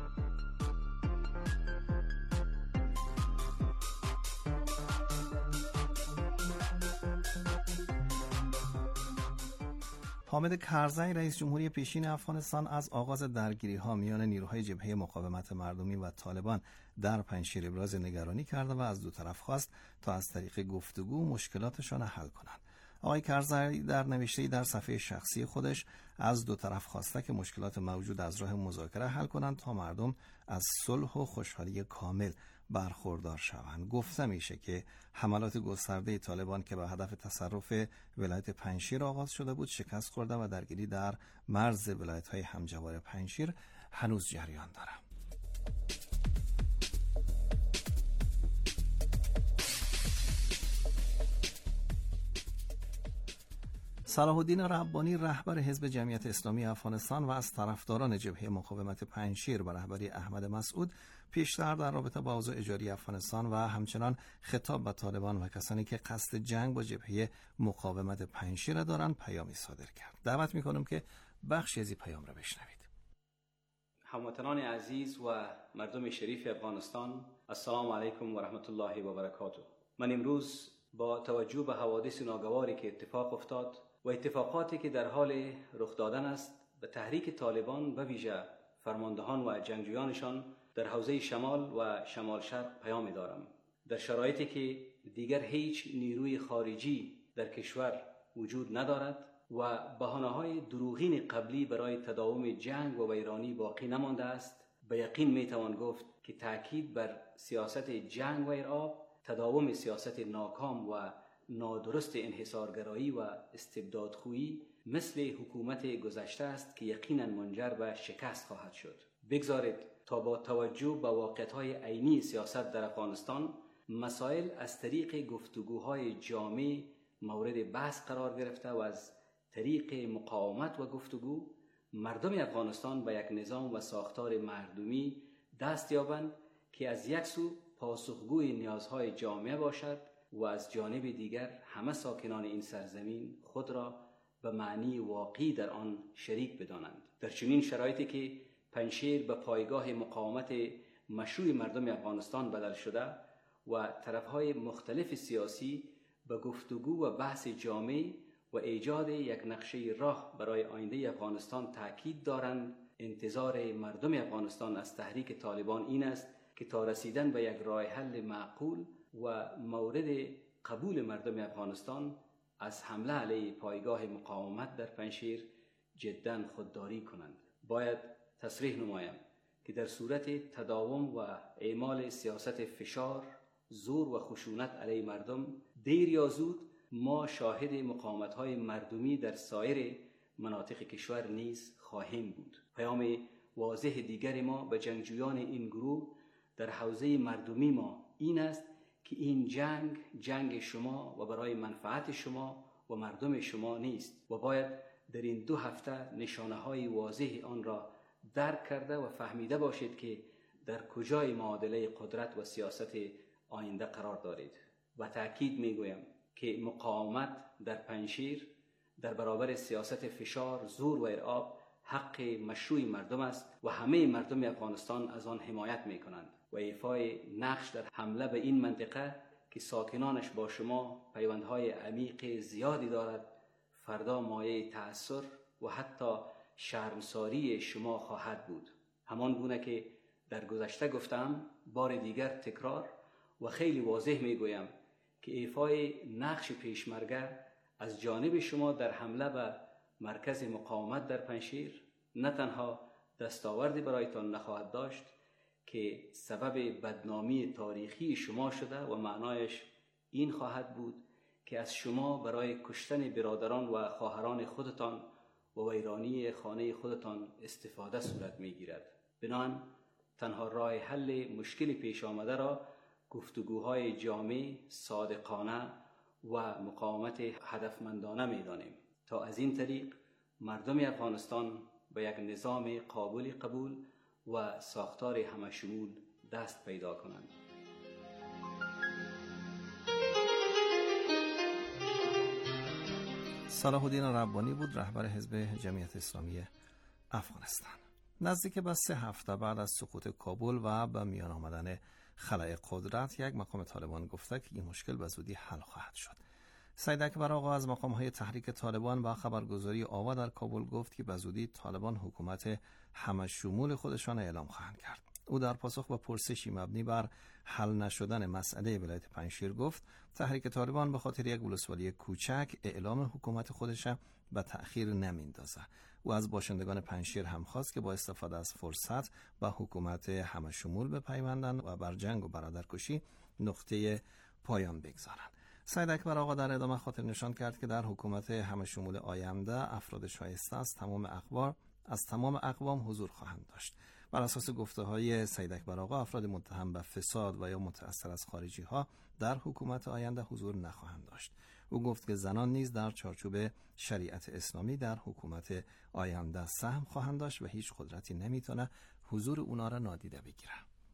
حامد کرزی رئیس جمهوری پیشین افغانستان از آغاز درگیری‌ها میان نیروهای جبهه مقاومت مردمی و طالبان در پنجشیر ابراز نگرانی کرده و از دو طرف خواست تا از طریق گفتگو مشکلاتشان حل کنند. آقای کرزی در نوشته‌ای در صفحه شخصی خودش از دو طرف خواسته که مشکلات موجود از راه مذاکره حل کنند تا مردم از صلح و خوشحالی کامل برخوردار شوند. گفته میشه که حملات گسترده طالبان که به هدف تصرف ولایت پنجشیر آغاز شده بود شکست خورده و درگیری در مرز ولایت‌های همجوار پنجشیر هنوز جریان داره. صلاح الدین ربانی رهبر حزب جمعیت اسلامی افغانستان و از طرفداران جبهه مقاومت پنجشیر به رهبری احمد مسعود پیشتر در رابطه با اوضاع اجاری افغانستان و همچنان خطاب به طالبان و کسانی که قصد جنگ با جبهه مقاومت پنجشیر دارند پیامی صادر کرد. دعوت می‌کنم که بخشی از این پیام را بشنوید.
هموطنان عزیز و مردم شریف افغانستان، السلام علیکم و رحمت الله و برکاته. من امروز با توجه به حوادث ناگواری که اتفاق افتاد و اتفاقاتی که در حال رخ دادن است به تحریک طالبان به ویژه فرماندهان و جنگجویانشان در حوزه شمال و شمال شرق پیام دارم. در شرایطی که دیگر هیچ نیروی خارجی در کشور وجود ندارد و بهانه‌های دروغین قبلی برای تداوم جنگ و ویرانی باقی نمانده است، به یقین میتوان گفت که تأکید بر سیاست جنگ و ارعاب، تداوم سیاست ناکام و نادرست انحصارگرایی و استبدادخویی مثل حکومت گذشته است که یقیناً منجر به شکست خواهد شد. بگذارید تا با توجه به واقعیت‌های عینی سیاست در افغانستان مسائل از طریق گفتگوهای جامع مورد بحث قرار گرفته و از طریق مقاومت و گفتگو مردم افغانستان به یک نظام و ساختار مردمی دست یابند که از یک سو پاسخگوی نیازهای جامعه باشد و از جانب دیگر همه ساکنان این سرزمین خود را به معنی واقعی در آن شریک بدانند. در چنین شرایطی که پنجشیر به پایگاه مقاومت مشروع مردم افغانستان بدل شده و طرفهای مختلف سیاسی به گفتگو و بحث جامع و ایجاد یک نقشه راه برای آینده افغانستان تاکید دارند، انتظار مردم افغانستان از تحریک طالبان این است که تا رسیدن به یک راه حل معقول و مورد قبول مردم افغانستان از حمله علیه پایگاه مقاومت در پنجشیر جداً خودداری کنند. باید تصریح نمایم که در صورت تداوم و اعمال سیاست فشار، زور و خشونت علیه مردم، دیر یا زود ما شاهد مقاومت‌های مردمی در سایر مناطق کشور نیز خواهیم بود. پیام واضح دیگر ما به جنگجویان این گروه در حوزه مردمی ما این است که این جنگ جنگ شما و برای منفعت شما و مردم شما نیست و باید در این دو هفته نشانه‌های واضح آن را درک کرده و فهمیده باشید که در کجای معادله قدرت و سیاست آینده قرار دارید. و تأکید میگویم که مقاومت در پنجشیر در برابر سیاست فشار، زور و ارعاب حق مشروع مردم است و همه مردم افغانستان از آن حمایت میکنند و ایفای نقش در حمله به این منطقه که ساکنانش با شما پیوندهای عمیق زیادی دارد فردا مایه تأثیر و حتی شرمساری شما خواهد بود. همان گونه که در گذشته گفتم، بار دیگر تکرار و خیلی واضح میگویم که ایفای نقش پیشمرگه از جانب شما در حمله به مرکز مقاومت در پنجشیر نه تنها دستاوردی برایتان نخواهد داشت که سبب بدنامی تاریخی شما شده و معنایش این خواهد بود که از شما برای کشتن برادران و خواهران خودتان و ویرانی خانه خودتان استفاده صورت میگیرد. بنابراین تنها راه حل مشکل پیش آمده را گفتگوهای جامع، صادقانه و مقاومت هدفمندانه می‌دانیم تا از این طریق مردم افغانستان به یک نظام قابل قبول و ساختار همشمول دست پیدا کنند.
صلاح الدین ربانی بود، رهبر حزب جمعیت اسلامی افغانستان. نزدیک به سه هفته بعد از سقوط کابل و به میان آمدن خلأ قدرت، یک مقام طالبان گفته که این مشکل به زودی حل خواهد شد. سید اکبر آقا از مقام‌های تحریک طالبان با خبرگزاری آوا در کابل گفت که به زودی طالبان حکومت همه شمول خودشان اعلام خواهند کرد. او در پاسخ به پرسشی مبنی بر حل نشدن مسئله ولایت پنجشیر گفت تحریک طالبان به خاطر یک ولسوالی کوچک اعلام حکومت خودش به تأخیر نمیندازه. او از باشندگان پنجشیر هم خواست که با استفاده از فرصت به حکومت همه شمول بپیوندند و بر جنگ و برادرکشی نقطه پایان بگذارند. سید اکبر آقا در ادامه خاطر نشان کرد که در حکومت همه شمول آینده افراد شایسته از تمام اقوام از تمام اقوام حضور خواهند داشت. بر اساس گفته‌های سید اکبر آقا افراد متهم به فساد و یا متأثر از خارجی ها در حکومت آینده حضور نخواهند داشت. او گفت که زنان نیز در چارچوب شریعت اسلامی در حکومت آینده سهم خواهند داشت و هیچ قدرتی نمیتونه حضور اونا را نادیده بگیره.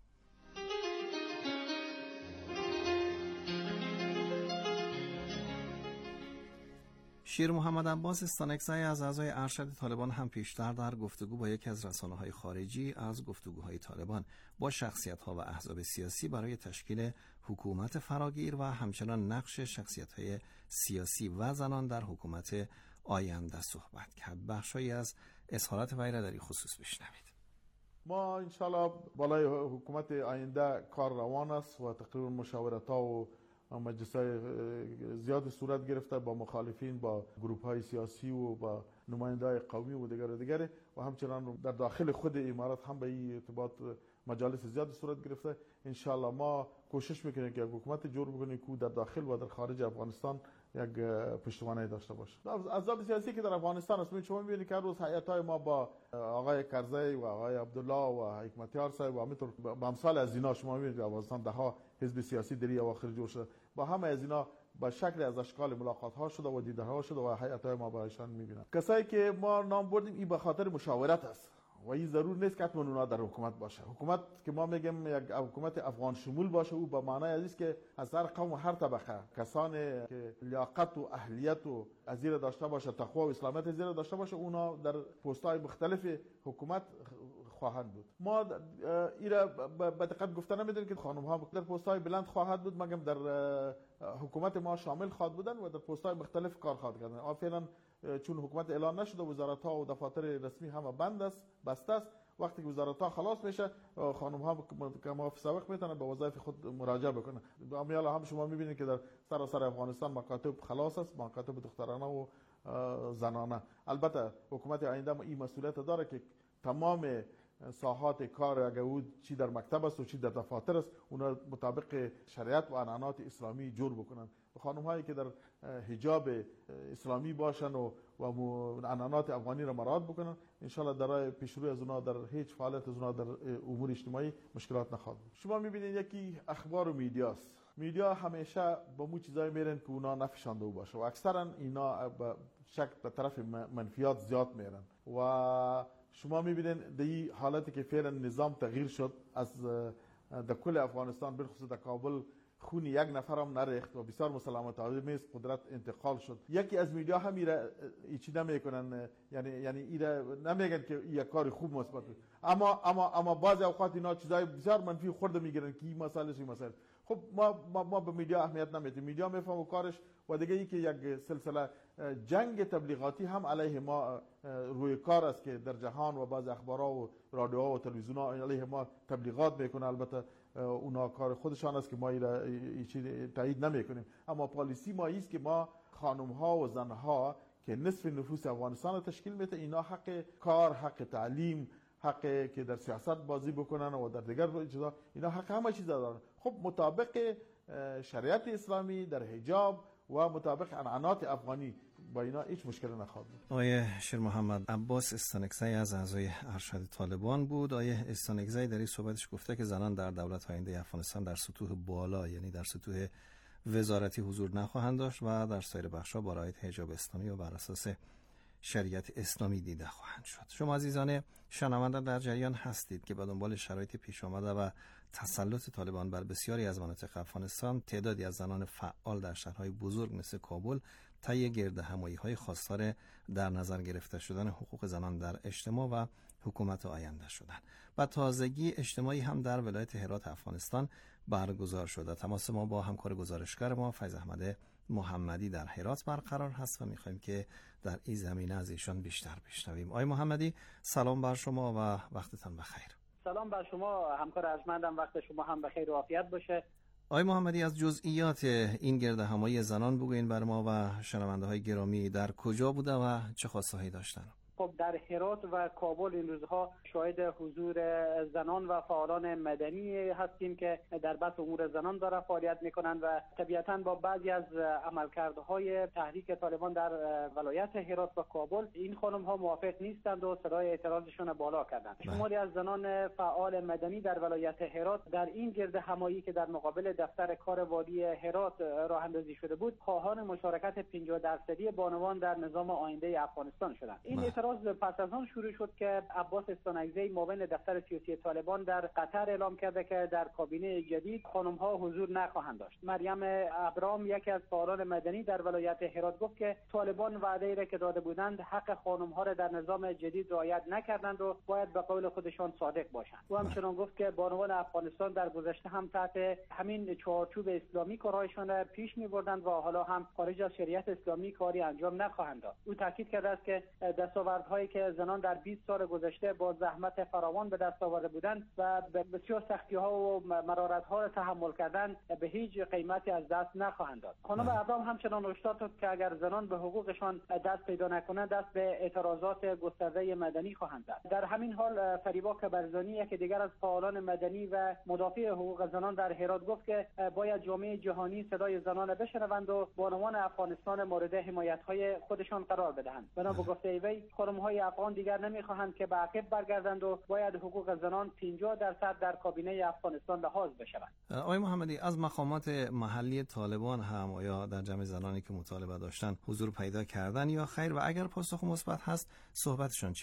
شیر محمد عباس استانکزی از اعضای ارشد طالبان هم پیشتر در گفتگو با یکی از رسانه‌های خارجی از گفتگوهای طالبان با شخصیت‌ها و احزاب سیاسی برای تشکیل حکومت فراگیر و همچنان نقش شخصیت‌های سیاسی و زنان در حکومت آینده صحبت کرد. بخشی از اظهارات وی را در این خصوص بشنوید.
ما انشالله بالای حکومت آینده کار روان است و تقریبا مشاورت‌ها و مجلس‌های زیاد صورت گرفته با مخالفین، با گروه‌های سیاسی و با نماینده‌های قومی و دیگر و دیگر و همچنان در داخل خود امارات هم به این ارتباط مجالس زیاد صورت گرفته. انشالله ما کوشش میکنیم که یک حکومت جور بکنیم که در داخل و در خارج افغانستان یک پشتوانه داشته باشه. احزاب سیاسی که در افغانستان است، شما می‌بینید که هر روز هیئت‌های ما با آقای کرزی و آقای عبدالله و حکمتیار صاحب و همینطور با امثال از اینا شما می‌بینید که افغانستان ده ها حزب سیاسی در اواخر جور شده. با همه از اینا با شکل از اشکال ملاقات ها شده و دیدار ها شده و هیئت‌های ما برایشان می‌بینند. کسایی که ما نام بردیم این به خاطر مشاورت است و این ضرور نیست که حتما اونا در حکومت باشه. حکومت که ما میگیم یک حکومت افغان شمول باشه، او با معنای از که از هر قوم و هر طبقه کسانی که لیاقت و اهلیت و ازیر داشته باشه، تقوا و اسلامیت ازیر داشته باشه، اونا در پست‌های مختلف حکومت خواهند بود. ما ایرا به دقت گفته نمیدونیم که خانم ها در پست‌های بلند خواهد بود، مگم در حکومت ما شامل خواهد بودن و در پست‌های مختلف کار خواهد کردن. فعلا چون حکومت اعلان نشده، وزارت‌ها و دفاتر رسمی همه بند است، بسته است. وقتی که وزارت‌ها خلاص میشه، خانم ها که ما سابق میتونن به وظایف خود مراجعه بکنن. امیال هم شما میبینید که در سراسر افغانستان مکاتب خلاص است، مکاتب دخترانه و زنانه. البته حکومت آینده این مسئولیت داره که تمام ساحات کار اگر چی در مکتب است و چی در دفاتر است، اونا مطابق شریعت و عنعنات اسلامی جور بکنن. خانم هایی که در حجاب اسلامی باشن و و عنعنات افغانی را مراعات بکنن، ان شاء الله در پیشروی از اونا در هیچ فعالیت از اونا در امور اجتماعی مشکلات نخواهد. شما میبینید یکی اخبار و میدیاست. میدیا همیشه با مو چیزایی میرن که اونا نفشانده باشه و اکثرا اینا به شک به طرف منفیات زیاد میرن و شما میبینید در این حالتی که فعلا نظام تغییر شد، از در کل افغانستان بالخصوص در کابل خون یک نفر هم نریخت و بسیار مسالمت آمیز قدرت انتقال شد. یکی از میدیا هم ایره ایچی نمیکنن، یعنی یعنی ایره نمیگن که یک کار خوب مثبت، اما اما اما بعضی اوقات اینا چیزای بسیار منفی خورده میگیرن که این مسئله این مسئله. خب ما ما, ما به میدیا اهمیت نمیدیم. میدیا میفهمه کارش و دیگه ای که یک سلسله جنگ تبلیغاتی هم علیه ما روی کار است که در جهان و بعض اخبارها و رادیوها و تلویزیونها علیه ما تبلیغات میکنه. البته اونا کار خودشان است که ما این چیز تایید نمیکنیم، اما پالیسی ما است که ما خانم ها و زن ها که نصف نفوس افغانستان تشکیل میده، اینا حق کار، حق تعلیم، حق که در سیاست بازی بکنن و در دیگر چیزا، اینا حق همه چیزا دارن. خب مطابق شریعت اسلامی در حجاب و مطابق عنعنات افغانی با اینا هیچ مشکلی نخواهد بود.
آیه شیر محمد عباس استانکزی از اعضای ارشد طالبان بود. آیه استانکزی در این صحبتش گفته که زنان در دولت آینده افغانستان در سطوح بالا، یعنی در سطوح وزارتی حضور نخواهند داشت و در سایر بخش‌ها با رعایت حجاب اسلامی و بر اساس شریعت اسلامی دیده خواهند شد. شما عزیزان شنونده در جریان هستید که به دنبال شرایط پیش آمده و تسلط طالبان بر بسیاری از مناطق افغانستان، تعدادی از زنان فعال در شهرهای بزرگ مثل کابل طی گردهمایی‌های خواستار در نظر گرفته شدن حقوق زنان در اجتماع و حکومت آینده شدند. و تازگی اجتماعی هم در ولایت هرات افغانستان برگزار شده. تماس ما با همکار گزارشگر ما فیض احمد محمدی در هرات برقرار هست و می‌خوایم که در این زمینه از ایشان بیشتر بشنویم. آقای محمدی سلام بر شما و وقتتان بخیر.
سلام بر شما همکار ارجمندم، وقت شما هم بخیر و عافیت باشه.
آقای محمدی از جزئیات این گردهمایی زنان بگوین بر ما و شنونده های گرامی، در کجا بوده و چه خواستهایی داشتن؟
خب در هرات و کابل این روزها شاهد حضور زنان و فعالان مدنی هستیم که در بحث امور زنان داره فعالیت میکنند و طبیعتاً با بعضی از عملکردهای تحریک طالبان در ولایت هرات و کابل این خانم ها موافق نیستند و صدای اعتراضشون بالا کردند. شماری از زنان فعال مدنی در ولایت هرات در این گرد همایی که در مقابل دفتر کار وادی هرات راه اندازی شده بود، خواهان مشارکت پنجاه درصدی بانوان در نظام آینده افغانستان شدند. این اعتراض پس از آن شروع شد که عباس استانکزی معاون دفتر سیاسی طالبان در قطر اعلام کرده که در کابینه جدید خانم ها حضور نخواهند داشت. مریم ابرام یکی از فعالان مدنی در ولایت هرات گفت که طالبان وعده را که داده بودند حق خانم ها را در نظام جدید رعایت نکردند و باید به قول خودشان صادق باشند. او همچنین گفت که بانوان افغانستان در گذشته هم تحت همین چارچوب اسلامی کارهایشان را پیش می‌بردند و حالا هم خارج از شریعت اسلامی کاری انجام نخواهند داد. او تاکید کرده است که دستاورد هایی که زنان در بیست سال گذشته با زحمت فراوان به دست آورده بودند و بسیار سختی ها و مرارت ها را تحمل کردن به هیچ قیمتی از دست نخواهند داد. خانم ابرام همچنان هشدار داد که اگر زنان به حقوقشان دست پیدا نکنند دست به اعتراضات گسترده مدنی خواهند زد. در همین حال فریبا کبرزانی یکی دیگر از فعالان مدنی و مدافع حقوق زنان در هرات گفت که باید جامعه جهانی صدای زنان را بشنوند و بانوان افغانستان مورد حمایت های خودشان قرار بدهند. بنا به گفته وی خانم های افغان دیگر نمیخواهند که به عقب برگردند و باید حقوق زنان پنجاه درصد در کابینه افغانستان لحاظ بشود.
آقای محمدی از مقامات محلی طالبان هم یا در جمع زنانی که مطالبه داشتن حضور پیدا کردن یا خیر، و اگر پاسخ مثبت هست صحبتشان چی بود؟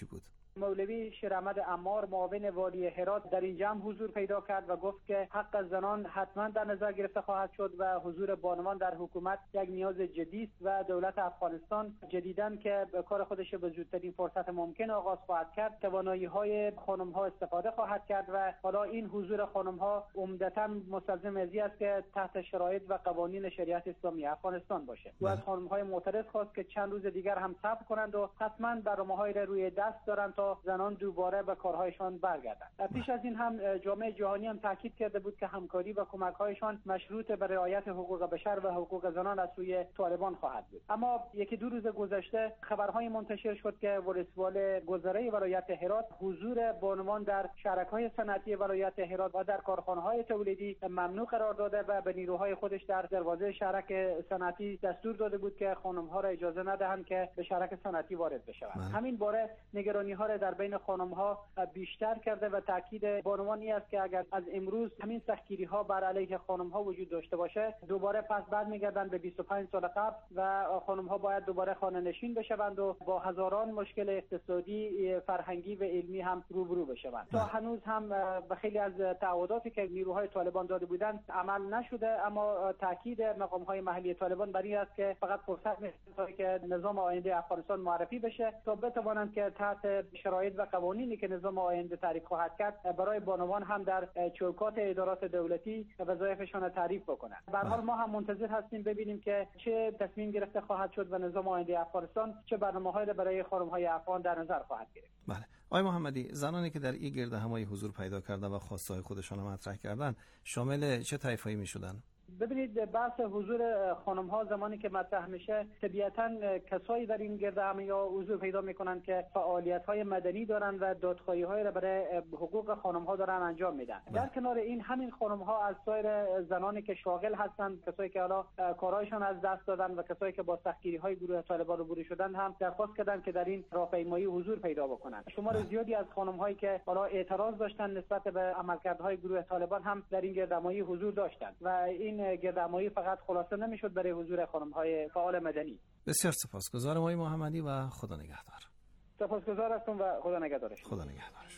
مولوی شیر احمد عمار معاون والی هرات در این جمع حضور پیدا کرد و گفت که حق زنان حتما در نظر گرفته خواهد شد و حضور بانوان در حکومت یک نیاز جدی است و دولت افغانستان جدیداً که کار خودش به زودترین فرصت ممکن آغاز خواهد کرد، توانایی‌های خانم‌ها استفاده خواهد کرد و حالا این حضور خانم‌ها عمدتاً مستلزم ازی است که تحت شرایط و قوانین شریعت اسلامی افغانستان باشه. و از خانم‌های معترض خواست که چند روز دیگر هم صبر کنند و حتما برنامه‌هایی را روی دست دارند تا زنان دوباره به کارهایشان برگردند. پیش از این هم جامعه جهانی هم تاکید کرده بود که همکاری و کمک‌هایشان مشروط به رعایت حقوق بشر و حقوق زنان از سوی طالبان خواهد بود. اما یکی دو روز گذشته خبرهای منتشر شد که ولسوالی گذره ولایت هرات حضور بانوان در شرکای صنعتی ولایت هرات و در کارخانه‌های تولیدی ممنوع قرار داده و به نیروهای خودش در دروازه شرک صنعتی دستور داده بود که خانم‌ها را اجازه ندهند که به شرک صنعتی وارد بشوند. همین باره نگرانی‌ها را در بین خانم‌ها بیشتر کرده و تاکید بانوانی است که اگر از امروز همین سختگیری‌ها بر علیه خانم‌ها وجود داشته باشه، دوباره پس برمیگردن به بیست و پنج سال قبل و خانم‌ها باید دوباره خانه‌نشین بشوند و با هزاران مشکل اقتصادی، فرهنگی و علمی هم روبرو بشوند. تا هنوز هم به خیلی از تعهداتی که نیروهای طالبان داده بودند عمل نشده، اما تاکید مقام‌های محلی طالبان بر این است که فقط فرصت می‌دهند که نظام آینده افغانستان معرفی بشه تا بتوانند که تحت شرایط و قوانینی که نظام آینده تعریف خواهد کرد برای بانوان هم در چوکات ادارات دولتی وظایفشان تعریف بکنند. به هر حال ما هم منتظر هستیم ببینیم که چه تصمیم گرفته خواهد شد و نظام آینده افغانستان چه برنامه‌هایی برای خانم‌های افغان در نظر خواهد گرفت.
بله. آقای محمدی، زنانی که در این گرد همایی حضور پیدا کردن و خواسته‌های خودشان را مطرح کردن شامل چه طایفه‌ای می‌شدن؟
ببینید، بحث حضور خانم ها زمانی که مطرح میشه طبیعتاً کسایی در این گرد همایی یا حضور پیدا میکنن که فعالیت های مدنی دارن و دادخواهی های را برای حقوق خانم ها دارن انجام میدن. در کنار این همین خانم ها از سایر زنانی که شاغل هستند، کسایی که حالا کارهایشان از دست دادن و کسایی که با سختگیری های گروه طالبان روبرو شدن هم درخواست کردن که در این راهپیمایی حضور پیدا بکنن. شمار زیادی از خانم هایی که حالا اعتراض داشتن نسبت به عملکردهای گروه طالبان هم در این گرد همایی حضور داشتن و این گردهمایی فقط خلاصه نمیشد برای حضور خانم‌های فعال مدنی.
بسیار سپاسگزارم آقای محمدی و خدا نگهدار.
سپاسگزار هستم و خدا نگهدارش.
خدا نگهدارش.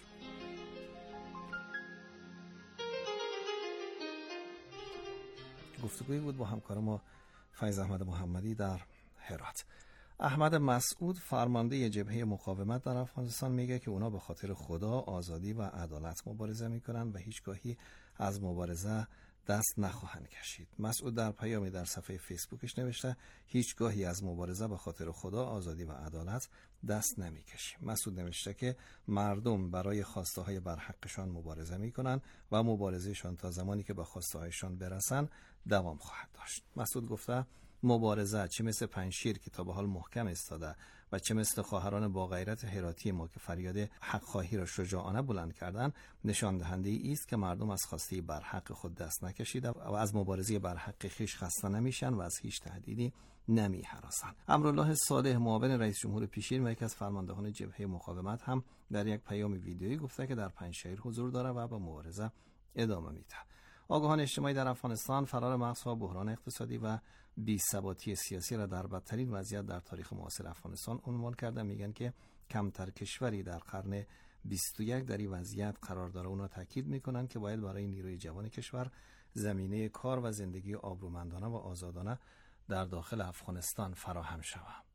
گفتگویی بود با همکار ما فیض احمد محمدی در هرات. احمد مسعود فرمانده جبهه مقاومت در افغانستان میگه که اونا به خاطر خدا، آزادی و عدالت مبارزه میکنن و هیچگاهی از مبارزه دست نخواهند کشید. مسعود در پیامی در صفحه فیسبوکش نوشته هیچگاهی از مبارزه به خاطر خدا، آزادی و عدالت دست نمیکشیم. مسعود نوشته که مردم برای خواسته های برحقشان مبارزه میکنن و مبارزهشان تا زمانی که به خواسته هایشان برسن دوام خواهد داشت. مسعود گفته مبارزه چه مثل پنشیر که تا به حال محکم استاده و چه مثل خواهران با غیرت هراتی ما که فریاد حق خواهی را شجاعانه بلند کردن، نشان دهنده ای است که مردم از خواسته برحق خود دست نکشیده و از مبارزه برحق خیش خسته نمیشن و از هیچ تهدیدی نمیهراسن. امرالله صالح معاون رئیس جمهور پیشین و یکی از فرماندهان جبهه مقاومت هم در یک پیام ویدیویی گفته که در پنجشیر حضور داره و به مبارزه ادامه میده. آگاهان اجتماعی در افغانستان فرار مغزها، بحران اقتصادی و بی‌ثباتی سیاسی را در بدترین وضعیت در تاریخ معاصر افغانستان عنوان کرده. میگن که کمتر کشوری در قرن بیست و یک در این وضعیت قرار داره. اونا تاکید میکنن که باید برای نیروی جوان کشور زمینه کار و زندگی آبرومندانه و آزادانه در داخل افغانستان فراهم شود.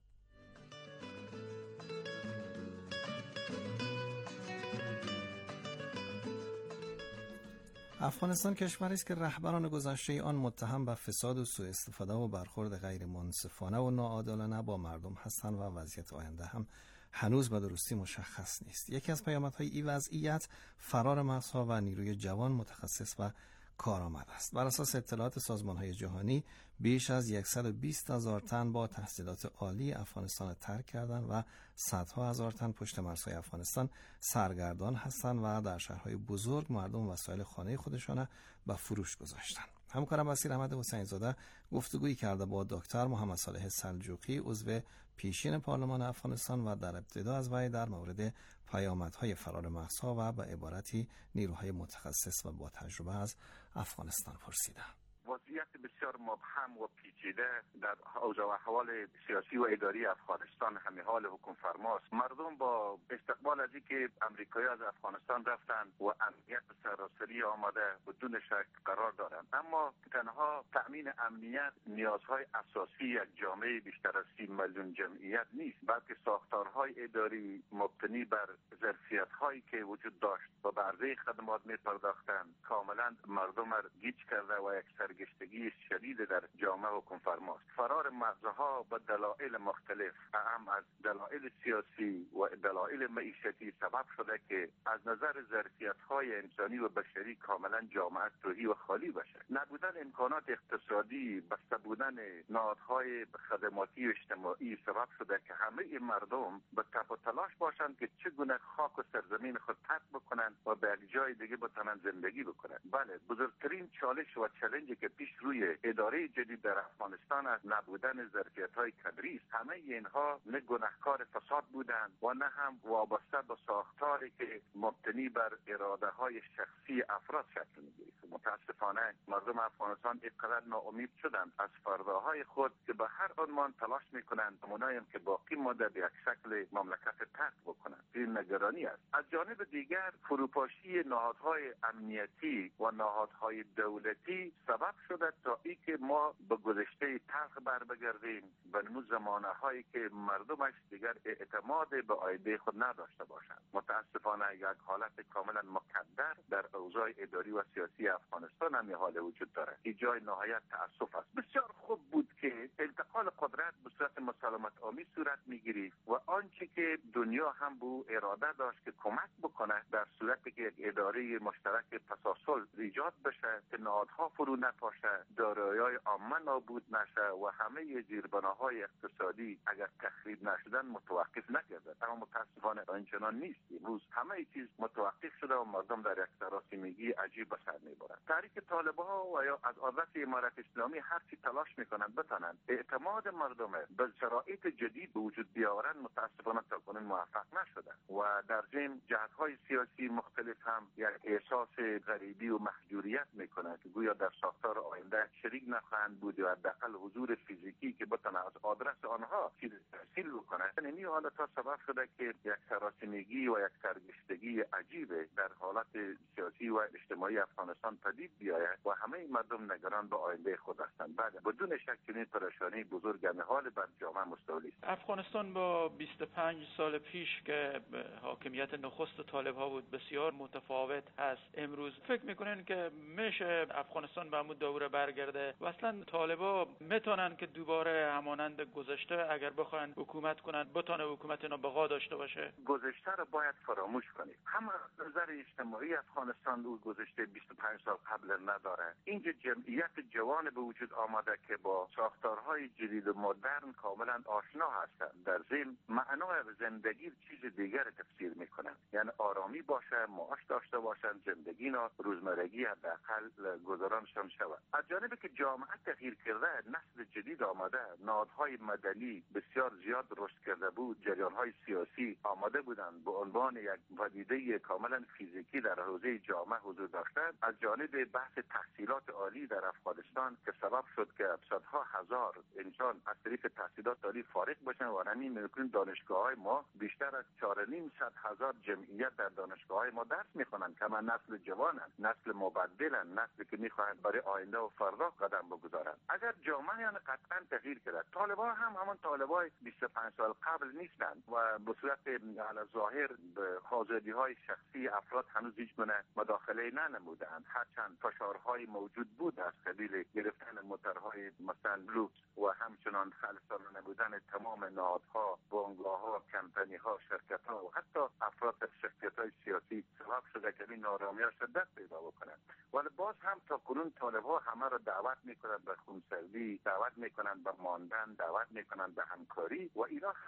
افغانستان کشوری است که رهبران گذشته آن متهم به فساد و سوء استفاده و برخورد غیر منصفانه و ناعادلانه با مردم هستند و وضعیت آینده هم هنوز به درستی مشخص نیست. یکی از پیامدهای این وضعیت فرار مغزها و نیروی جوان متخصص و کارآمد است. بر اساس اطلاعات سازمان‌های جهانی بیش از صد و بیست هزار تن با تحصیلات عالی افغانستان ترک کردند و صدها هزار تن پشت مرزهای افغانستان سرگردان هستند و در شهرهای بزرگ مردم وسایل خانه خودشان به فروش گذاشتند. همکارم بصیر احمد حسین زاده گفتگویی کرده با دکتر محمد صالح سلجوقی عضو پیشین پارلمان افغانستان و در ابتدا از وی در مورد پیامدهای فرار مغزها و به عبارتی نیروهای متخصص و با تجربه از افغانستان پرسیدم.
وضعیت بسیار مبهم و پیچیده در اوضاع و احوال سیاسی و اداری افغانستان همه حال حکم فرماست. مردم با استقبال از اینکه امریکایی‌ها از افغانستان رفتند و امنیت سراسری آماده بدون شک قرار دارند، اما تنها تأمین امنیت نیازهای اساسی یک جامعه بیشتر از سی میلیون جمعیت نیست، بلکه ساختارهای اداری مبتنی بر ظرفیت‌هایی که وجود داشت و به عرضه خدمات می‌پرداختند کاملا مردم را گیج کرده و یک سرگشتگی شدید در جامعه حکم فرماست. فرار مرزها به دلایل مختلف، اهم از دلایل سیاسی و دلایل معیشتی، سبب شده که از نظر ظرفیت‌های انسانی و بشری کاملا جامعه تهی و خالی بشه. نبودن امکانات اقتصادی، بسته بودن نهادهای خدماتی و اجتماعی سبب شده که همه مردم به تپ و تلاش باشند که چگونه خاک و سرزمین خود ترک بکنند و به یک جای دیگه بتونن زندگی بکنند. بله، بزرگترین چالش و چالنجی که پیش روی اداره جدید در افغانستان از نبودن ظرفیت‌های کادری است. همه اینها نه گناهکار فساد بودند و نه هم وابسته به ساختاری که مبتنی بر اراده‌های شخصی افراد شکل می‌گیرد. متاسفانه مردم افغانستان اینقدر ناامید شدند از فرداهای خود که به هر عنوان تلاش می‌کنند همونایم که باقی مانده به یک شکل مملکت ترک بکنند. این نگرانی است. از جانب دیگر فروپاشی نهادهای امنیتی و نهادهای دولتی سبب شده تا ای که ما به گذشته تلخ بر بگردیم، به نمو زمانه هایی که مردمش دیگر اعتماد به آینده خود نداشته باشند. متاسفانه یک حالت کاملا مکدر در اوضاع اداری و سیاسی افغانستان هم حال وجود داره. این جای نهایت تأسف است. بسیار خوب بود که انتقال قدرت به صورت مسالمت آمیز صورت میگیری و آنچه که دنیا هم به اراده داشت که کمک بکنه در صورتی که یک اداره مشترک پساسل ایجاد بشه که نهادها فرو نپاشه، دارایی‌های عامه نابود نشه و همه زیربناهای اقتصادی اگر تخریب نشدن متوقف نگردد. اما متاسفانه اینچنان نیست. امروز همه چیز متوقف شده و مردم در یک سراسیمگی عجیب به سر میبرند. تحریک طالب‌ها و یا از عادت امارت اسلامی هر چی تلاش میکنند بتونند اعتماد مردم به شرایط جدید به وجود بیاورند، متاسفانه تاکنون موفق نشدند و در ضمن جهت‌های سیاسی مختلف هم یک احساس غریبی و محجوریت میکنند که گویا در ساختار آینده شریک نخواهند بود و حداقل حضور فیزیکی که بتونه از آدرس آنها چیز تحصیل بکنه. این حالت ها سبب شده که یک سراسیمگی و یک سرگشتگی عجیبه در حالت سیاسی و اجتماعی افغانستان پدید بیاید و همه مردم نگران به آینده خود هستند. بله، بدون شک چنین پریشانی بزرگ حال بر جامعه مستولی است.
افغانستان با بیست و پنج سال پیش که حاکمیت نخست طالب‌ها بود بسیار متفاوت هست. امروز فکر میکنن که میشه افغانستان به همون دوره برگرده و اصلا طالب‌ها میتونن که دوباره همانند گذشته اگر بخواین حکومت کنن بتونه حکومت اینا بقا داشته باشه؟
گذشته رو باید فراموش کنید. هم از نظر اجتماعی افغانستان او گذشته بیست و پنج سال قبل نداره. اینجا جمعیت جوان به وجود آمده که با ساختارهای جدید و مدرن کاملا آشنا هستند. در ضمن معنای زندگی چیز دیگر تفسیر میکنن، یعنی آرامی باشه، معاش داشته باشن، زندگی نا روزمرگی حداقل گذرانشان شود. از جانبی که جامعه تغییر کرده، نسل جدید آمده، نهادهای مدنی بسیار زیاد رشد کرده بود، جریانهای سیاسی آماده بودند به عنوان یک پدیده کاملا فیزیکی در حوزه جامعه حضور داشتند. از جانب بحث تحصیلات عالی در افغانستان که سبب شد که صدها هزار انسان از طریق تحصیلات عالی فارغ باشن و همین میکنیم دانشگاه‌های ما بیشتر از چهار و نیم صد هزار جمعیت در دانشگاه‌های ما درس میخونن که من نسل جوانن، نسل مبدلن، نسلی که میخواهند برای آینده و فردا قدم بگذارند. اگر جامعه یعنی قطعا تغییر کرد. طالبان هم همان طالبای بیست و پنج سال قبل نیستند و به صورت علی ظاهر به آزادی‌های شخصی افراد هنوز هیچ گونه مداخله ننمودند، هرچند فشارهای موجود بود از قبیل گرفتن موتورهای مثلا لوکس و همچنان خالصانه نبودن تمام نهادها، بنگاه‌ها، کمپانی‌ها، شرکت‌ها و حتی افراد در شخصیت‌های سیاسی سبب شده که این نارامی‌ها شدت پیدا بکنند. ولی باز هم تا کنون طالب‌ها همه را دعوت می‌کنند به خونسردی، دعوت می‌کنند به ماندن، دعوت می‌کنند به همکاری و اینا همه در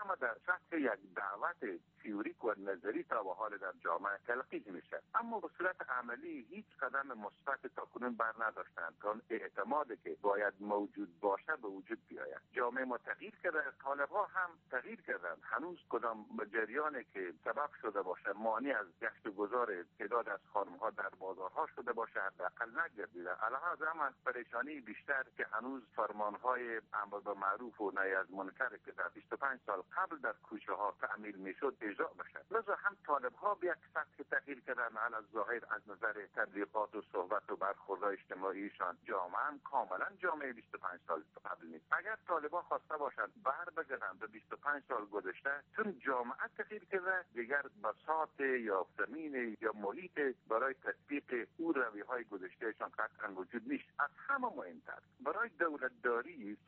سطح یک دعوت تئوریک و نظری تا به حال در جامعه تلقی میشه، اما به صورت عملی هیچ قدم مثبت تاکنون بر نداشتند تا اعتمادی که باید موجود باشه به وجود بیاید. جامعه ما تغییر کرده، طالب‌ها هم تغییر کردند. هنوز کدام جریانی که سبب شده باشه مانع از گشت و گذار تعداد از خانم‌ها در بازارها شده باشه حداقل نگردیده. علاوه هم پریشانی بیشتر که هنوز فرمان‌های امر به معروف و نهی از منکر که در بیست و پنج سال قبل در کوچه ها تعمیل میشد اجرا بشه. لذا هم طالب‌ها به یک سطح تغییر کردن علی الظاهر از نظر تبلیغات و صحبت و برخورد اجتماعیشان. جامعه هم کاملا جامعه بیست و پنج سال قبل نیست. اگر طالب‌ها خواسته باشند بر بگردند به بیست و پنج سال گذشته، چون جامعه تغییر کرده دیگر بساط یا زمین یا محیط برای تطبیق او رویه‌های گذشتهشان قطعا وجود نیست. از همه مهمتر برای دولتداری